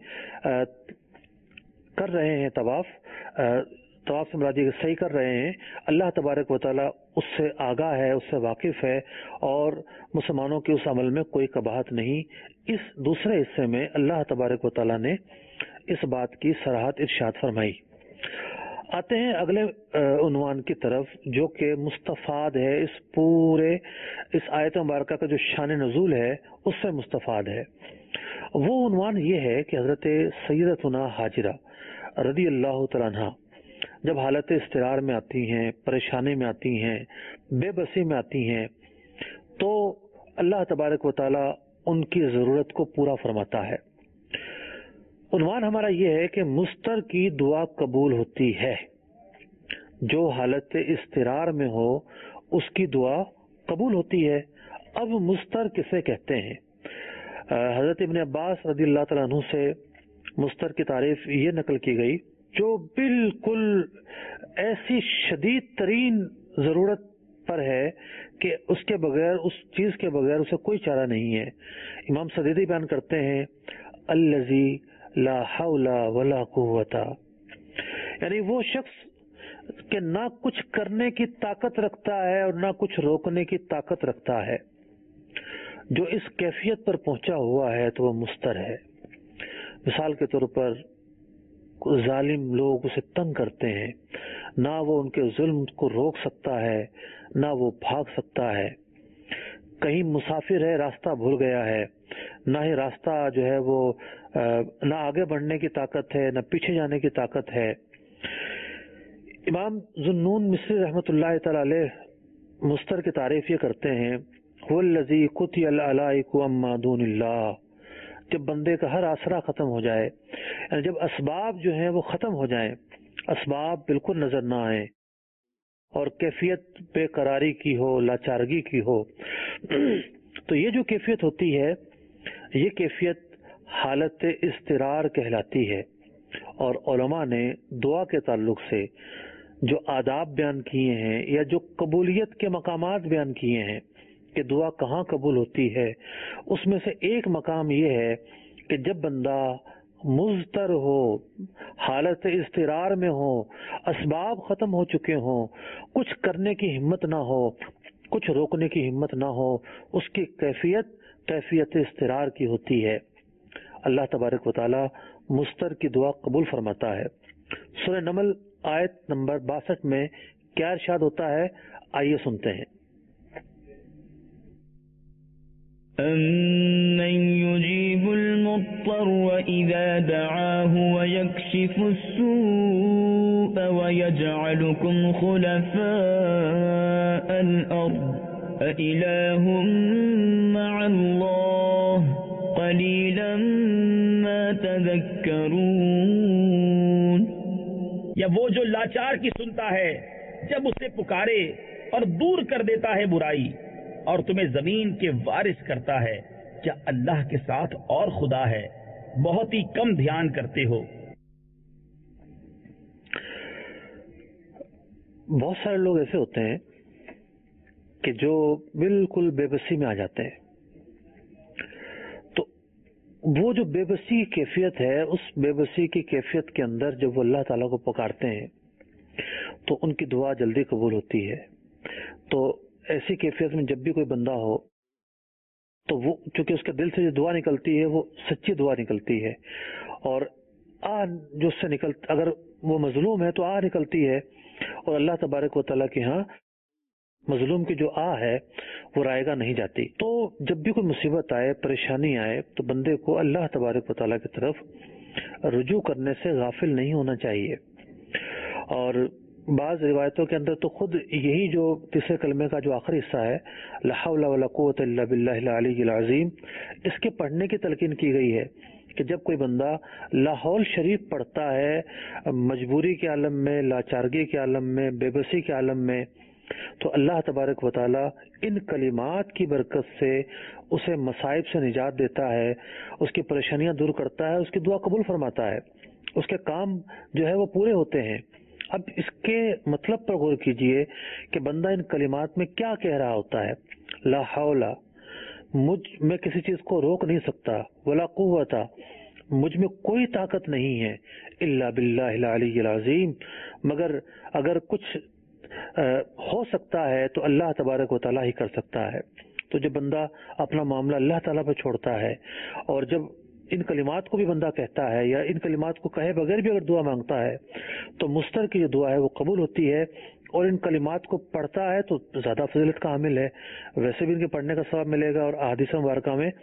کر رہے ہیں طواف سے مرادی صحیح کر رہے ہیں، اللہ تبارک و تعالیٰ اس سے آگاہ ہے، اس سے واقف ہے، اور مسلمانوں کے اس عمل میں کوئی قباحت نہیں۔ اس دوسرے حصے میں اللہ تبارک و تعالیٰ نے اس بات کی صراحت ارشاد فرمائی۔ آتے ہیں اگلے عنوان کی طرف جو کہ مستفاد ہے، اس آیت مبارکہ کا جو شان نزول ہے اس سے مستفاد ہے۔ وہ عنوان یہ ہے کہ حضرت سیدتنا ہاجرہ رضی اللہ تعالیٰ عنہا جب حالت اضطرار میں آتی ہیں، پریشانی میں آتی ہیں، بے بسی میں آتی ہیں، تو اللہ تبارک و تعالیٰ ان کی ضرورت کو پورا فرماتا ہے۔ عنوان ہمارا یہ ہے کہ مضطر کی دعا قبول ہوتی ہے، جو حالت اضطرار میں ہو اس کی دعا قبول ہوتی ہے۔ اب مضطر کسے کہتے ہیں؟ حضرت ابن عباس رضی اللہ تعالیٰ عنہ سے مضطر کی تعریف یہ نقل کی گئی جو بالکل ایسی شدید ترین ضرورت پر ہے کہ اس کے بغیر، اس چیز کے بغیر اسے کوئی چارہ نہیں ہے۔ امام سدیدی بیان کرتے ہیں الذی لا حول ولا قوت، یعنی وہ شخص کہ نہ کچھ کرنے کی طاقت رکھتا ہے اور نہ کچھ روکنے کی طاقت رکھتا ہے، جو اس کیفیت پر پہنچا ہوا ہے تو وہ مضطر ہے۔ مثال کے طور پر ظالم لوگ اسے تنگ کرتے ہیں، نہ وہ ان کے ظلم کو روک سکتا ہے نہ وہ بھاگ سکتا ہے۔ کہیں مسافر ہے، راستہ بھول گیا ہے، نہ ہی راستہ جو ہے وہ نہ آگے بڑھنے کی طاقت ہے نہ پیچھے جانے کی طاقت ہے۔ امام ذوالنون مصری رحمۃ اللہ تعالی علیہ مضطر کی تعریف یہ کرتے ہیں هو الذی قطع العلائق اما دون اللہ، جب بندے کا ہر آسرا ختم ہو جائے، یعنی جب اسباب جو ہیں وہ ختم ہو جائیں، اسباب بالکل نظر نہ آئیں اور کیفیت بے قراری کی ہو، لاچارگی کی ہو، تو یہ جو کیفیت ہوتی ہے یہ کیفیت حالت اضطرار کہلاتی ہے۔ اور علماء نے دعا کے تعلق سے جو آداب بیان کیے ہیں یا جو قبولیت کے مقامات بیان کیے ہیں کہ دعا کہاں قبول ہوتی ہے، اس میں سے ایک مقام یہ ہے کہ جب بندہ مضطر ہو، حالت اضطرار میں ہو، اسباب ختم ہو چکے ہوں، کچھ کرنے کی ہمت نہ ہو، کچھ روکنے کی ہمت نہ ہو، اس کی کیفیت اضطرار کی ہوتی ہے۔ اللہ تبارک و تعالی مضطر کی دعا قبول فرماتا ہے۔ سورہ نمل آیت نمبر 62 میں کیا ارشاد ہوتا ہے، آئیے سنتے ہیں۔ أَمَّن يُجِيبُ الْمُضْطَرَّ إِذَا دَعَاهُ وَيَكْشِفُ السُّوءَ وَيَجْعَلُكُمْ خُلَفَاءَ الْأَرْضِ أَإِلَٰهٌ مَّعَ اللَّهِ قَلِيلًا مَّا تذكرون. یا وہ جو لاچار کی سنتا ہے جب اسے پکارے اور دور کر دیتا ہے برائی اور تمہیں زمین کے وارث کرتا ہے. کیا اللہ کے ساتھ اور خدا ہے؟ بہت ہی کم دھیان کرتے ہو. بہت سارے لوگ ایسے ہوتے ہیں کہ جو بالکل بے بسی میں آ جاتے ہیں. تو وہ جو بے بسی کی کیفیت ہے، اس بے بسی کی کیفیت کے اندر جب وہ اللہ تعالیٰ کو پکارتے ہیں تو ان کی دعا جلدی قبول ہوتی ہے. تو ایسی کیفیت میں جب بھی کوئی بندہ ہو تو وہ چونکہ اس کے دل سے جو دعا نکلتی ہے وہ سچی دعا نکلتی ہے، اور جو اس سے اگر وہ مظلوم ہے تو نکلتی ہے، اور اللہ تبارک و تعالیٰ کے ہاں مظلوم کی جو ہے وہ رائے گا نہیں جاتی. تو جب بھی کوئی مصیبت آئے، پریشانی آئے، تو بندے کو اللہ تبارک و تعالیٰ کی طرف رجوع کرنے سے غافل نہیں ہونا چاہیے. اور بعض روایتوں کے اندر تو خود یہی جو تیسرے کلمے کا جو آخری حصہ ہے، لا حول ولا قوت الا باللہ العلی العظیم، اس کے پڑھنے کی تلقین کی گئی ہے کہ جب کوئی بندہ لاہور شریف پڑھتا ہے مجبوری کے عالم میں، لاچارگی کے عالم میں، بے بسی کے عالم میں، تو اللہ تبارک و تعالی ان کلمات کی برکت سے اسے مصائب سے نجات دیتا ہے، اس کی پریشانیاں دور کرتا ہے، اس کی دعا قبول فرماتا ہے، اس کے کام جو ہے وہ پورے ہوتے ہیں. اب اس کے مطلب پر غور کیجئے کہ بندہ ان کلمات میں کیا کہہ رہا ہوتا ہے. لا حول، میں کسی چیز کو روک نہیں سکتا، ولا قوت، مجھ میں کوئی طاقت نہیں ہے، الا باللہ العلی العظیم، مگر اگر کچھ ہو سکتا ہے تو اللہ تبارک و تعالیٰ ہی کر سکتا ہے. تو جب بندہ اپنا معاملہ اللہ تعالیٰ پہ چھوڑتا ہے اور جب ان کلمات کو بھی بندہ کہتا ہے یا ان کلمات کو کہے بغیر بھی اگر دعا مانگتا ہے تو مستر کی جو دعا ہے وہ قبول ہوتی ہے، اور ان کلمات کو پڑھتا ہے تو زیادہ فضیلت کا حامل ہے. ویسے بھی ان کے پڑھنے کا ثواب ملے گا، اور احادیث مبارکہ میں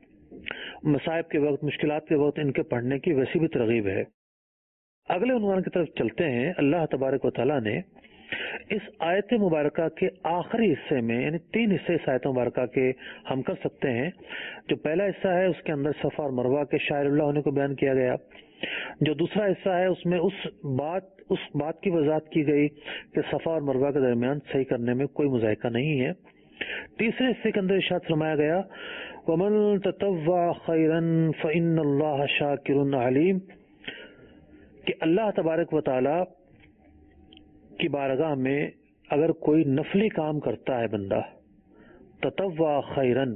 مصائب کے وقت، مشکلات کے وقت ان کے پڑھنے کی ویسی بھی ترغیب ہے. اگلے عنوان کی طرف چلتے ہیں. اللہ تبارک و تعالیٰ نے اس آیت مبارکہ کے آخری حصے میں، یعنی 3 حصے اس آیت مبارکہ کے ہم کر سکتے ہیں. جو پہلا حصہ ہے اس کے اندر صفا اور مروہ کے شاعر اللہ ہونے کو بیان کیا گیا. جو دوسرا حصہ ہے اس میں اس بات کی وضاحت کی گئی کہ صفا اور مروہ کے درمیان صحیح کرنے میں کوئی مذائقہ نہیں ہے. تیسرے حصے کے اندر ارشاد فرمایا گیا وَمَن تَطَوَّعَ خَيْرًا فَإِنَّ اللَّهَ شَاكِرٌ عَلِيمٌ، کہ اللہ تبارک و تعالی کی بارگاہ میں اگر کوئی نفلی کام کرتا ہے بندہ، تطوع خیرن،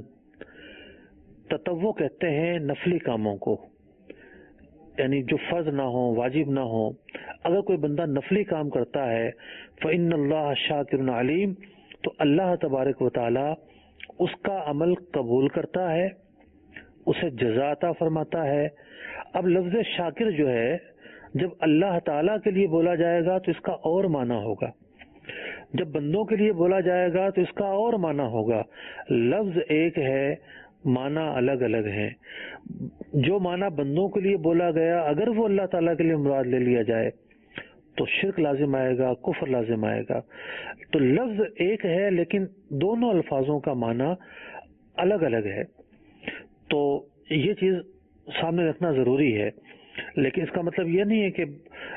تطوع کہتے ہیں نفلی کاموں کو، یعنی جو فرض نہ ہو، واجب نہ ہو. اگر کوئی بندہ نفلی کام کرتا ہے فإن اللہ شاکر علیم، تو اللہ تبارک و تعالی اس کا عمل قبول کرتا ہے، اسے جزا عطا فرماتا ہے. اب لفظ شاکر جو ہے جب اللہ تعالیٰ کے لیے بولا جائے گا تو اس کا اور معنی ہوگا، جب بندوں کے لیے بولا جائے گا تو اس کا اور معنی ہوگا. لفظ ایک ہے، معنی الگ الگ ہیں. جو معنی بندوں کے لیے بولا گیا اگر وہ اللہ تعالیٰ کے لیے مراد لے لیا جائے تو شرک لازم آئے گا، کفر لازم آئے گا. تو لفظ ایک ہے لیکن دونوں الفاظوں کا معنی الگ الگ ہے. تو یہ چیز سامنے رکھنا ضروری ہے. لیکن اس کا مطلب یہ نہیں ہے کہ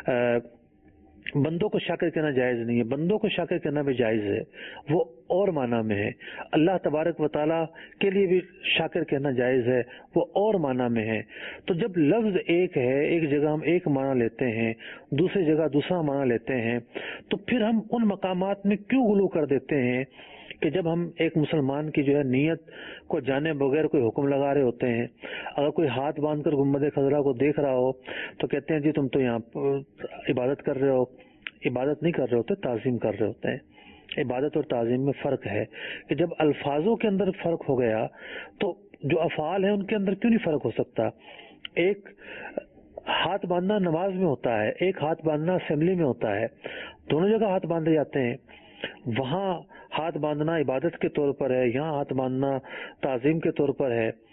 بندوں کو شاکر کہنا جائز نہیں ہے، بندوں کو شاکر کہنا بھی جائز ہے، وہ اور معنی میں ہے. اللہ تبارک و تعالیٰ کے لیے بھی شاکر کہنا جائز ہے، وہ اور معنی میں ہے. تو جب لفظ ایک ہے، ایک جگہ ہم ایک معنی لیتے ہیں، دوسری جگہ دوسرا معنی لیتے ہیں، تو پھر ہم ان مقامات میں کیوں غلو کر دیتے ہیں کہ جب ہم ایک مسلمان کی جو ہے نیت کو جانے بغیر کوئی حکم لگا رہے ہوتے ہیں. اگر کوئی ہاتھ باندھ کر گنبد خضرا کو دیکھ رہا ہو تو کہتے ہیں جی تم تو یہاں عبادت کر رہے ہو. عبادت نہیں کر رہے ہوتے، تعظیم کر رہے ہوتے ہیں. عبادت اور تعظیم میں فرق ہے کہ جب الفاظوں کے اندر فرق ہو گیا تو جو افعال ہیں ان کے اندر کیوں نہیں فرق ہو سکتا. ایک ہاتھ باندھنا نماز میں ہوتا ہے، ایک ہاتھ باندھنا اسمبلی میں ہوتا ہے، دونوں جگہ ہاتھ باندھے جاتے ہیں. وہاں ہاتھ باندھنا عبادت کے طور پر ہے، یہاں ہاتھ باندھنا تعظیم کے طور پر ہے.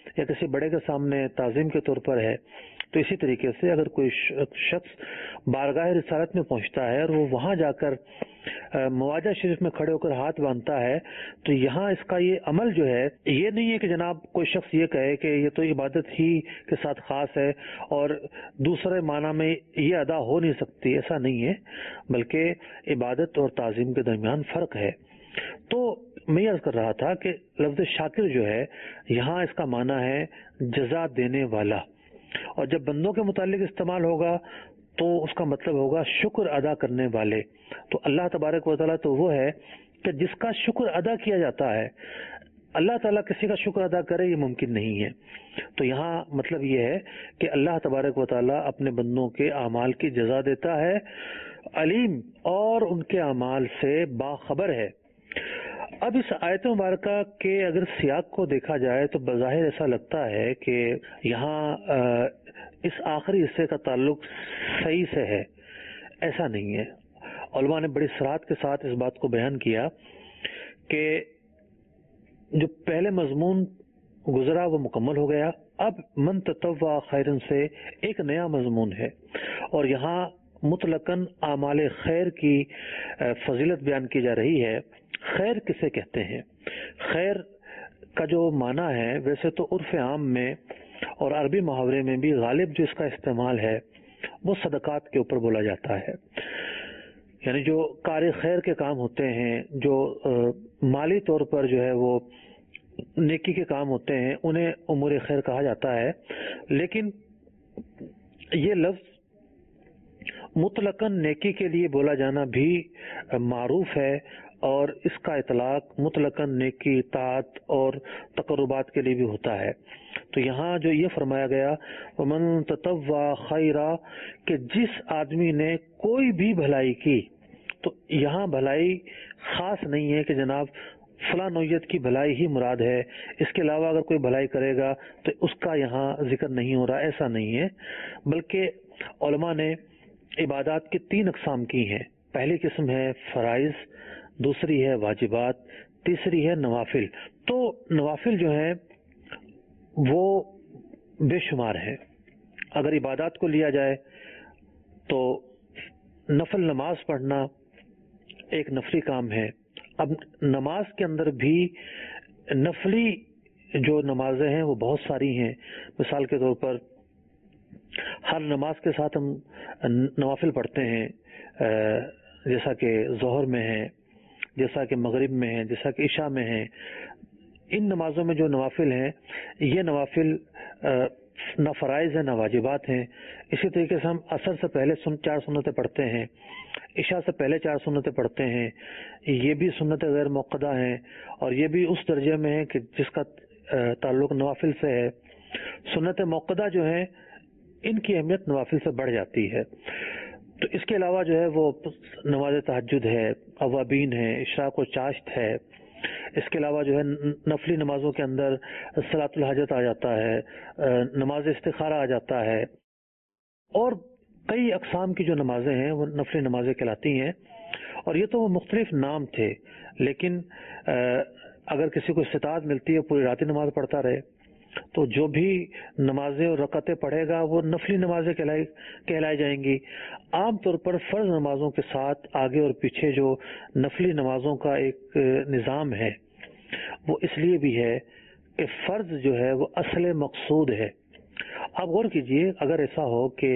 یا کسی بڑے کے سامنے تعظیم کے طور پر ہے، تو اسی طریقے سے اگر کوئی شخص بارگاہ رسالت میں پہنچتا ہے اور وہ وہاں جا کر مواجہ شریف میں کھڑے ہو کر ہاتھ باندھتا ہے، تو یہاں اس کا یہ عمل جو ہے، یہ نہیں ہے کہ جناب کوئی شخص یہ کہے کہ یہ تو عبادت ہی کے ساتھ خاص ہے اور دوسرے معنی میں یہ ادا ہو نہیں سکتی، ایسا نہیں ہے، بلکہ عبادت اور تعظیم کے درمیان فرق ہے۔ تو میں یہ عرض کر رہا تھا کہ لفظ شاکر جو ہے یہاں اس کا معنی ہے جزا دینے والا، اور جب بندوں کے متعلق استعمال ہوگا تو اس کا مطلب ہوگا شکر ادا کرنے والے۔ تو اللہ تبارک و تعالیٰ تو وہ ہے کہ جس کا شکر ادا کیا جاتا ہے، اللہ تعالیٰ کسی کا شکر ادا کرے یہ ممکن نہیں ہے۔ تو یہاں مطلب یہ ہے کہ اللہ تبارک و تعالیٰ اپنے بندوں کے اعمال کی جزا دیتا ہے، علیم اور ان کے اعمال سے باخبر ہے۔ اب اس آیت مبارکہ کے اگر سیاق کو دیکھا جائے تو بظاہر ایسا لگتا ہے کہ یہاں اس آخری حصے کا تعلق صحیح سے ہے، ایسا نہیں ہے۔ علماء نے بڑی صراحت کے ساتھ اس بات کو بیان کیا کہ جو پہلے مضمون گزرا وہ مکمل ہو گیا، اب من تطوع خیرن سے ایک نیا مضمون ہے، اور یہاں مطلقاً اعمال خیر کی فضیلت بیان کی جا رہی ہے۔ خیر کسے کہتے ہیں؟ خیر کا جو معنی ہے ویسے تو عرف عام میں اور عربی محاورے میں بھی غالب جو اس کا استعمال ہے وہ صدقات کے اوپر بولا جاتا ہے، یعنی جو کار خیر کے کام ہوتے ہیں، جو مالی طور پر جو ہے وہ نیکی کے کام ہوتے ہیں، انہیں امور خیر کہا جاتا ہے۔ لیکن یہ لفظ مطلقاً نیکی کے لیے بولا جانا بھی معروف ہے، اور اس کا اطلاق مطلقاً نیکی، طاعت اور تقربات کے لیے بھی ہوتا ہے۔ تو یہاں جو یہ فرمایا گیا وَمَن تَطَوَّعَ خَيْرًا، کہ جس آدمی نے کوئی بھی بھلائی کی، تو یہاں بھلائی خاص نہیں ہے کہ جناب فلاں نوعیت کی بھلائی ہی مراد ہے، اس کے علاوہ اگر کوئی بھلائی کرے گا تو اس کا یہاں ذکر نہیں ہو رہا، ایسا نہیں ہے، بلکہ علماء نے عبادات کی 3 اقسام کی ہیں۔ پہلی قسم ہے فرائض، دوسری ہے واجبات، تیسری ہے نوافل۔ تو نوافل جو ہیں وہ بے شمار ہیں۔ اگر عبادات کو لیا جائے تو نفل نماز پڑھنا ایک نفلی کام ہے۔ اب نماز کے اندر بھی نفلی جو نمازیں ہیں وہ بہت ساری ہیں۔ مثال کے طور پر ہر نماز کے ساتھ ہم نوافل پڑھتے ہیں، جیسا کہ ظہر میں ہے، جیسا کہ مغرب میں ہے، جیسا کہ عشاء میں ہے۔ ان نمازوں میں جو نوافل ہیں یہ نوافل نہ فرائض ہیں نہ واجبات ہیں۔ اسی طریقے سے ہم عصر سے پہلے 4 سنتیں پڑھتے ہیں، عشاء سے پہلے 4 سنتیں پڑھتے ہیں، یہ بھی سنتیں غیر موقدہ ہیں، اور یہ بھی اس درجے میں ہے کہ جس کا تعلق نوافل سے ہے۔ سنت موقدہ جو ہیں ان کی اہمیت نوافل سے بڑھ جاتی ہے۔ تو اس کے علاوہ جو ہے وہ نماز تہجد ہے، اوابین ہے، اشراق و چاشت ہے۔ اس کے علاوہ جو ہے نفلی نمازوں کے اندر صلاۃ الحاجت آ جاتا ہے، نماز استخارہ آ جاتا ہے، اور کئی اقسام کی جو نمازیں ہیں وہ نفلی نمازیں کہلاتی ہیں۔ اور یہ تو وہ مختلف نام تھے، لیکن اگر کسی کو استطاعت ملتی ہے پوری رات نماز پڑھتا رہے تو جو بھی نمازیں اور رکعتیں پڑھے گا وہ نفلی نمازیں کہلائی جائیں گی۔ عام طور پر فرض نمازوں کے ساتھ آگے اور پیچھے جو نفلی نمازوں کا ایک نظام ہے وہ اس لیے بھی ہے کہ فرض جو ہے وہ اصل مقصود ہے۔ آپ غور کیجئے، اگر ایسا ہو کہ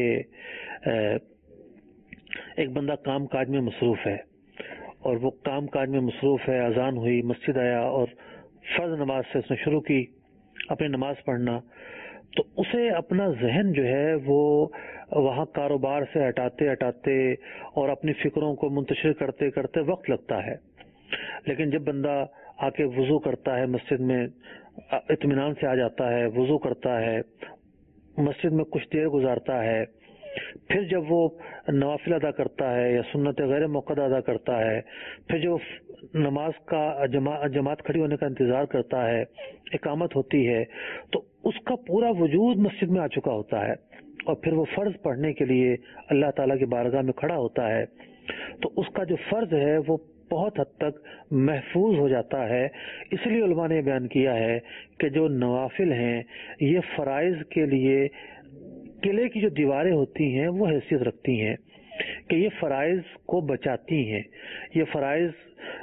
ایک بندہ کام کاج میں مصروف ہے، اور وہ کام کاج میں مصروف ہے، اذان ہوئی، مسجد آیا اور فرض نماز سے اس نے شروع کی اپنی نماز پڑھنا، تو اسے اپنا ذہن جو ہے وہ وہاں کاروبار سے ہٹاتے اور اپنی فکروں کو منتشر کرتے کرتے وقت لگتا ہے۔ لیکن جب بندہ آ کے وضو کرتا ہے، مسجد میں اطمینان سے آ جاتا ہے، وضو کرتا ہے، مسجد میں کچھ دیر گزارتا ہے، پھر جب وہ نوافل ادا کرتا ہے یا سنت غیر موقدہ ادا کرتا ہے، پھر جب نماز کا جماعت کھڑی ہونے کا انتظار کرتا ہے، اقامت ہوتی ہے، تو اس کا پورا وجود مسجد میں آ چکا ہوتا ہے، اور پھر وہ فرض پڑھنے کے لیے اللہ تعالیٰ کی بارگاہ میں کھڑا ہوتا ہے، تو اس کا جو فرض ہے وہ بہت حد تک محفوظ ہو جاتا ہے. اس لیے علماء نے بیان کیا ہے کہ جو نوافل ہیں یہ فرائض کے لیے قلعے کی جو دیواریں ہوتی ہیں وہ حیثیت رکھتی ہیں کہ یہ فرائض کو بچاتی ہیں, یہ فرائض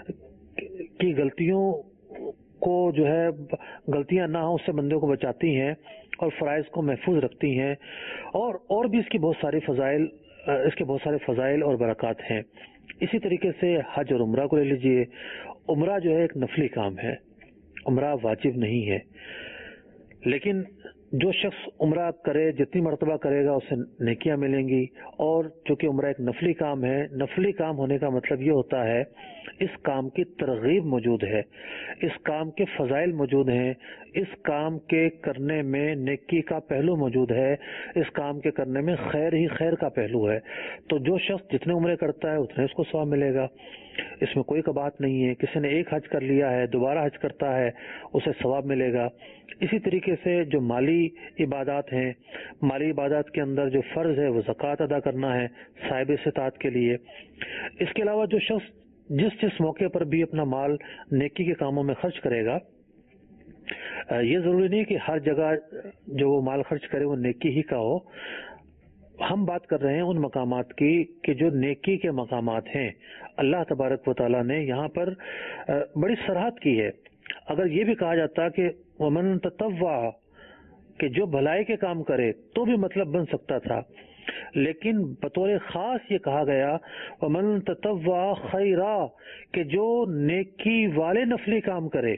کی غلطیوں کو جو ہے غلطیاں نہ ہوں اس سے بندے کو بچاتی ہیں اور فرائض کو محفوظ رکھتی ہیں. اور بھی اس کے بہت سارے فضائل اور برکات ہیں. اسی طریقے سے حج اور عمرہ کو لے لیجئے. عمرہ جو ہے ایک نفلی کام ہے, عمرہ واجب نہیں ہے, لیکن جو شخص عمرہ کرے جتنی مرتبہ کرے گا اسے نیکیاں ملیں گی. اور چونکہ عمرہ ایک نفلی کام ہے, نفلی کام ہونے کا مطلب یہ ہوتا ہے اس کام کی ترغیب موجود ہے, اس کام کے فضائل موجود ہیں, اس کام کے کرنے میں نیکی کا پہلو موجود ہے, اس کام کے کرنے میں خیر ہی خیر کا پہلو ہے. تو جو شخص جتنے عمرے کرتا ہے اتنے اس کو ثواب ملے گا, اس میں کوئی بات نہیں ہے. کسی نے ایک حج کر لیا ہے دوبارہ حج کرتا ہے اسے ثواب ملے گا. اسی طریقے سے جو مالی عبادات ہیں, مالی عبادات کے اندر جو فرض ہے وہ زکوٰۃ ادا کرنا ہے صاحب استطاعت کے لیے. اس کے علاوہ جو شخص جس موقع پر بھی اپنا مال نیکی کے کاموں میں خرچ کرے گا, یہ ضروری نہیں کہ ہر جگہ جو وہ مال خرچ کرے وہ نیکی ہی کا ہو. ہم بات کر رہے ہیں ان مقامات کی کہ جو نیکی کے مقامات ہیں. اللہ تبارک و تعالیٰ نے یہاں پر بڑی صراحت کی ہے. اگر یہ بھی کہا جاتا کہ ومن تطوع کہ جو بھلائی کے کام کرے تو بھی مطلب بن سکتا تھا, لیکن بطور خاص یہ کہا گیا ومن تطوع خیرا کہ جو نیکی والے نفلی کام کرے.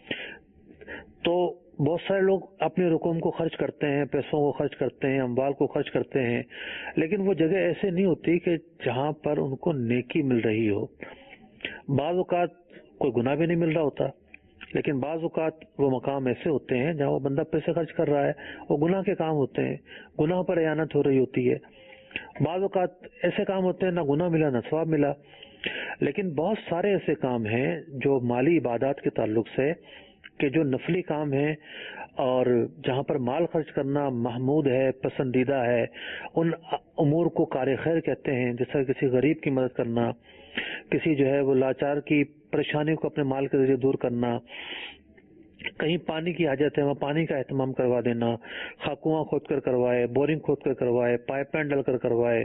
تو بہت سارے لوگ اپنے رقوم کو خرچ کرتے ہیں, پیسوں کو خرچ کرتے ہیں, اموال کو خرچ کرتے ہیں, لیکن وہ جگہ ایسے نہیں ہوتی کہ جہاں پر ان کو نیکی مل رہی ہو. بعض اوقات کوئی گناہ بھی نہیں مل رہا ہوتا, لیکن بعض اوقات وہ مقام ایسے ہوتے ہیں جہاں وہ بندہ پیسے خرچ کر رہا ہے, وہ گناہ کے کام ہوتے ہیں, گناہ پر اعانت ہو رہی ہوتی ہے. بعض اوقات ایسے کام ہوتے ہیں نہ گناہ ملا نہ ثواب ملا. لیکن بہت سارے ایسے کام ہیں جو مالی عبادات کے تعلق سے کہ جو نفلی کام ہیں اور جہاں پر مال خرچ کرنا محمود ہے, پسندیدہ ہے. ان امور کو کار خیر کہتے ہیں, جیسا کسی غریب کی مدد کرنا, کسی جو ہے وہ لاچار کی پریشانی کو اپنے مال کے ذریعے دور کرنا, کہیں پانی کی حاجت ہے وہاں پانی کا اہتمام کروا دینا, خواہ کنواں کھود کر کروائے, بورنگ کھود کر کروائے, پائپ لائن ڈال کر کروائے.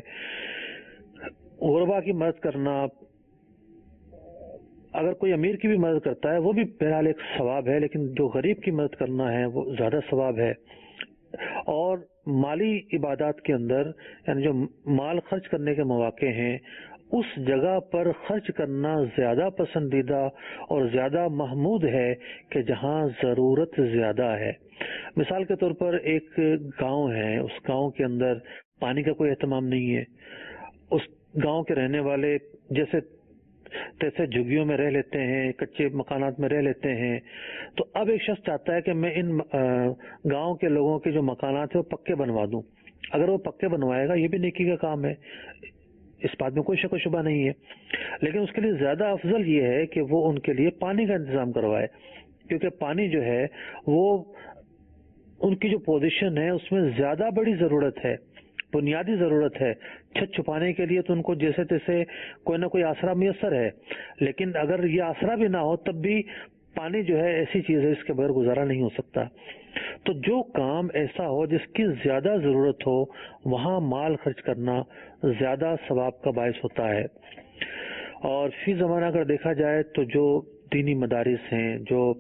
غربا کی مدد کرنا, اگر کوئی امیر کی بھی مدد کرتا ہے وہ بھی بہرحال ایک ثواب ہے, لیکن جو غریب کی مدد کرنا ہے وہ زیادہ ثواب ہے. اور مالی عبادات کے اندر یعنی جو مال خرچ کرنے کے مواقع ہیں اس جگہ پر خرچ کرنا زیادہ پسندیدہ اور زیادہ محمود ہے کہ جہاں ضرورت زیادہ ہے. مثال کے طور پر ایک گاؤں ہے, اس گاؤں کے اندر پانی کا کوئی اہتمام نہیں ہے. اس گاؤں کے رہنے والے جیسے جھگیوں میں رہ لیتے ہیں, کچے مکانات میں رہ لیتے ہیں. تو اب ایک شخص چاہتا ہے کہ میں ان گاؤں کے لوگوں کے جو مکانات ہیں وہ پکے بنوا دوں. اگر وہ پکے بنوائے گا یہ بھی نیکی کا کام ہے, اس بات میں کوئی شک و شبہ نہیں ہے, لیکن اس کے لیے زیادہ افضل یہ ہے کہ وہ ان کے لیے پانی کا انتظام کروائے, کیونکہ پانی جو ہے وہ ان کی جو پوزیشن ہے اس میں زیادہ بڑی ضرورت ہے, بنیادی ضرورت ہے. چھت چھپانے کے لیے تو ان کو جیسے تیسے کوئی نہ کوئی آسرا میسر ہے, لیکن اگر یہ آسرا بھی نہ ہو تب بھی پانی جو ہے ایسی چیز ہے اس کے بغیر گزارا نہیں ہو سکتا. تو جو کام ایسا ہو جس کی زیادہ ضرورت ہو وہاں مال خرچ کرنا زیادہ ثواب کا باعث ہوتا ہے. اور فی زمانہ اگر دیکھا جائے تو جو دینی مدارس ہیں, جو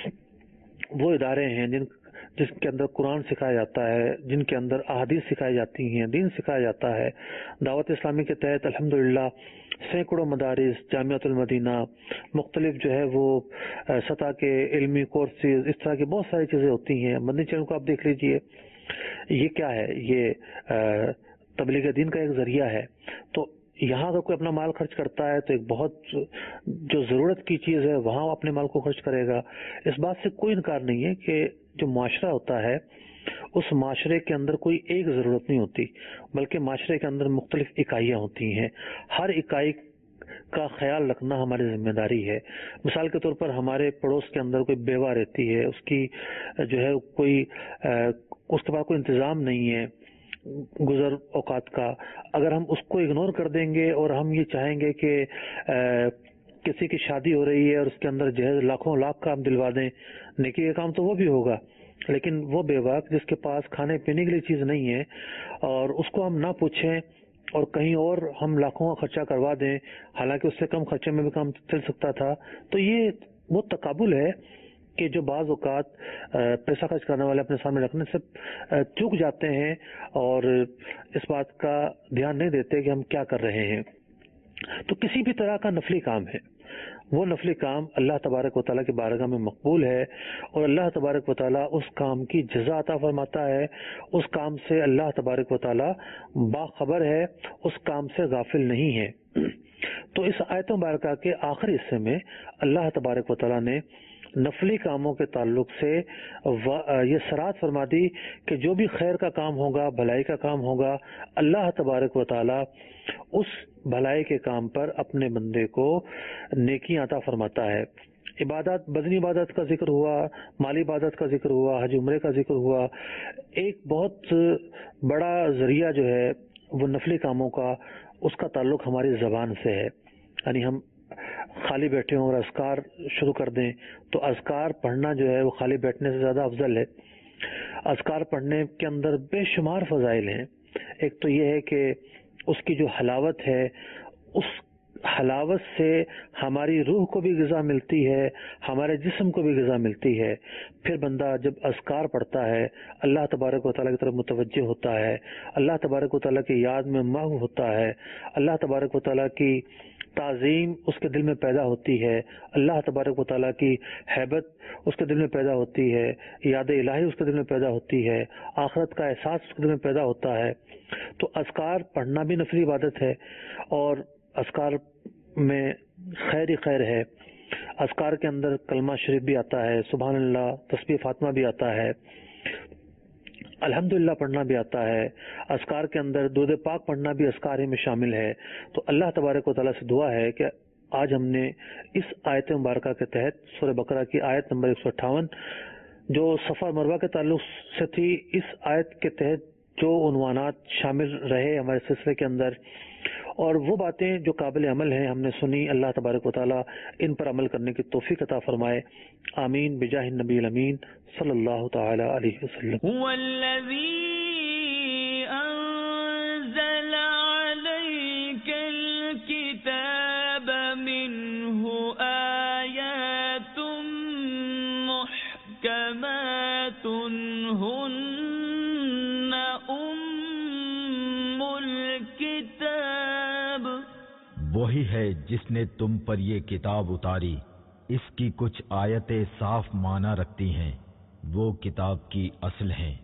وہ ادارے ہیں جس کے اندر قرآن سکھایا جاتا ہے, جن کے اندر احادیث سکھائی جاتی ہیں, دین سکھایا جاتا ہے, دعوت اسلامی کے تحت الحمدللہ سینکڑوں مدارس, جامعۃ المدینہ, مختلف جو ہے وہ سطح کے علمی کورسز, اس طرح کی بہت ساری چیزیں ہوتی ہیں. مدنی چینل کو آپ دیکھ لیجئے, یہ کیا ہے, یہ تبلیغ دین کا ایک ذریعہ ہے. تو یہاں اگر کوئی اپنا مال خرچ کرتا ہے تو ایک بہت جو ضرورت کی چیز ہے وہاں اپنے مال کو خرچ کرے گا. اس بات سے کوئی انکار نہیں ہے کہ جو معاشرہ ہوتا ہے اس معاشرے کے اندر کوئی ایک ضرورت نہیں ہوتی, بلکہ معاشرے کے اندر مختلف اکائیاں ہوتی ہیں. ہر اکائی کا خیال رکھنا ہماری ذمہ داری ہے. مثال کے طور پر ہمارے پڑوس کے اندر کوئی بیوہ رہتی ہے, اس کی جو ہے کوئی اس کے پاس کوئی انتظام نہیں ہے گزر اوقات کا. اگر ہم اس کو اگنور کر دیں گے اور ہم یہ چاہیں گے کہ کسی کی شادی ہو رہی ہے اور اس کے اندر جہیز لاکھوں لاکھ کا ہم دلوا دیں، نیکی کا کام تو وہ بھی ہوگا، لیکن وہ بیوہ جس کے پاس کھانے پینے کے لیے چیز نہیں ہے اور اس کو ہم نہ پوچھیں اور کہیں اور ہم لاکھوں کا خرچہ کروا دیں، حالانکہ اس سے کم خرچے میں بھی کام چل سکتا تھا، تو یہ وہ تقابل ہے کہ جو بعض اوقات پیسہ خرچ کرنے والے اپنے سامنے رکھنے سے چوک جاتے ہیں اور اس بات کا دھیان نہیں دیتے کہ ہم کیا کر رہے ہیں۔ تو کسی بھی طرح کا نفلی کام ہے، وہ نفلی کام اللہ تبارک و تعالیٰ کی بارگاہ میں مقبول ہے اور اللہ تبارک و تعالیٰ اس کام کی جزا عطا فرماتا ہے، اس کام سے اللہ تبارک و تعالیٰ باخبر ہے، اس کام سے غافل نہیں ہے۔ تو اس آیت مبارکہ کے آخری حصے میں اللہ تبارک و تعالیٰ نے نفلی کاموں کے تعلق سے یہ صراحت فرما دی کہ جو بھی خیر کا کام ہوگا، بھلائی کا کام ہوگا، اللہ تبارک و تعالیٰ اس بھلائی کے کام پر اپنے بندے کو نیکی عطا فرماتا ہے۔ عبادت، بدنی عبادت کا ذکر ہوا، مالی عبادت کا ذکر ہوا، حج عمرے کا ذکر ہوا، ایک بہت بڑا ذریعہ جو ہے وہ نفلی کاموں کا، اس کا تعلق ہماری زبان سے ہے، یعنی ہم خالی بیٹھے ہوں اور اذکار شروع کر دیں تو اذکار پڑھنا جو ہے وہ خالی بیٹھنے سے زیادہ افضل ہے۔ اذکار پڑھنے کے اندر بے شمار فضائل ہیں۔ ایک تو یہ ہے کہ اس کی جو حلاوت ہے، اس حلاوت سے ہماری روح کو بھی غذا ملتی ہے، ہمارے جسم کو بھی غذا ملتی ہے۔ پھر بندہ جب اذکار پڑھتا ہے، اللہ تبارک و تعالیٰ کی طرف متوجہ ہوتا ہے، اللہ تبارک و تعالیٰ کی یاد میں محو ہوتا ہے، اللہ تبارک و تعالیٰ کی تعظیم اس کے دل میں پیدا ہوتی ہے، اللہ تبارک و تعالیٰ کی ہیبت اس کے دل میں پیدا ہوتی ہے، یاد الہی اس کے دل میں پیدا ہوتی ہے، آخرت کا احساس اس کے دل میں پیدا ہوتا ہے۔ تو اذکار پڑھنا بھی نفلی عبادت ہے اور اذکار میں خیر ہی خیر ہے۔ اذکار کے اندر کلمہ شریف بھی آتا ہے، سبحان اللہ، تسبیح فاطمہ بھی آتا ہے، الحمدللہ پڑھنا بھی آتا ہے۔ اذکار کے اندر درود پاک پڑھنا بھی اذکار ہی میں شامل ہے۔ تو اللہ تبارک و تعالیٰ سے دعا ہے کہ آج ہم نے اس آیت مبارکہ کے تحت سورہ بقرہ کی آیت نمبر 158 جو صفا مروہ کے تعلق سے تھی، اس آیت کے تحت جو عنوانات شامل رہے ہمارے سلسلے کے اندر اور وہ باتیں جو قابل عمل ہیں ہم نے سنی، اللہ تبارک و تعالیٰ ان پر عمل کرنے کی توفیق عطا فرمائے، آمین بجاہ النبی الامین صلی اللہ تعالی علیہ وسلم۔ هو الذي أنزل عليك الكتاب منه آيات محكمات هن أم الكتاب، وہی ہے جس نے تم پر یہ کتاب اتاری، اس کی کچھ آیتیں صاف معنی رکھتی ہیں، وہ کتاب کی اصل ہیں۔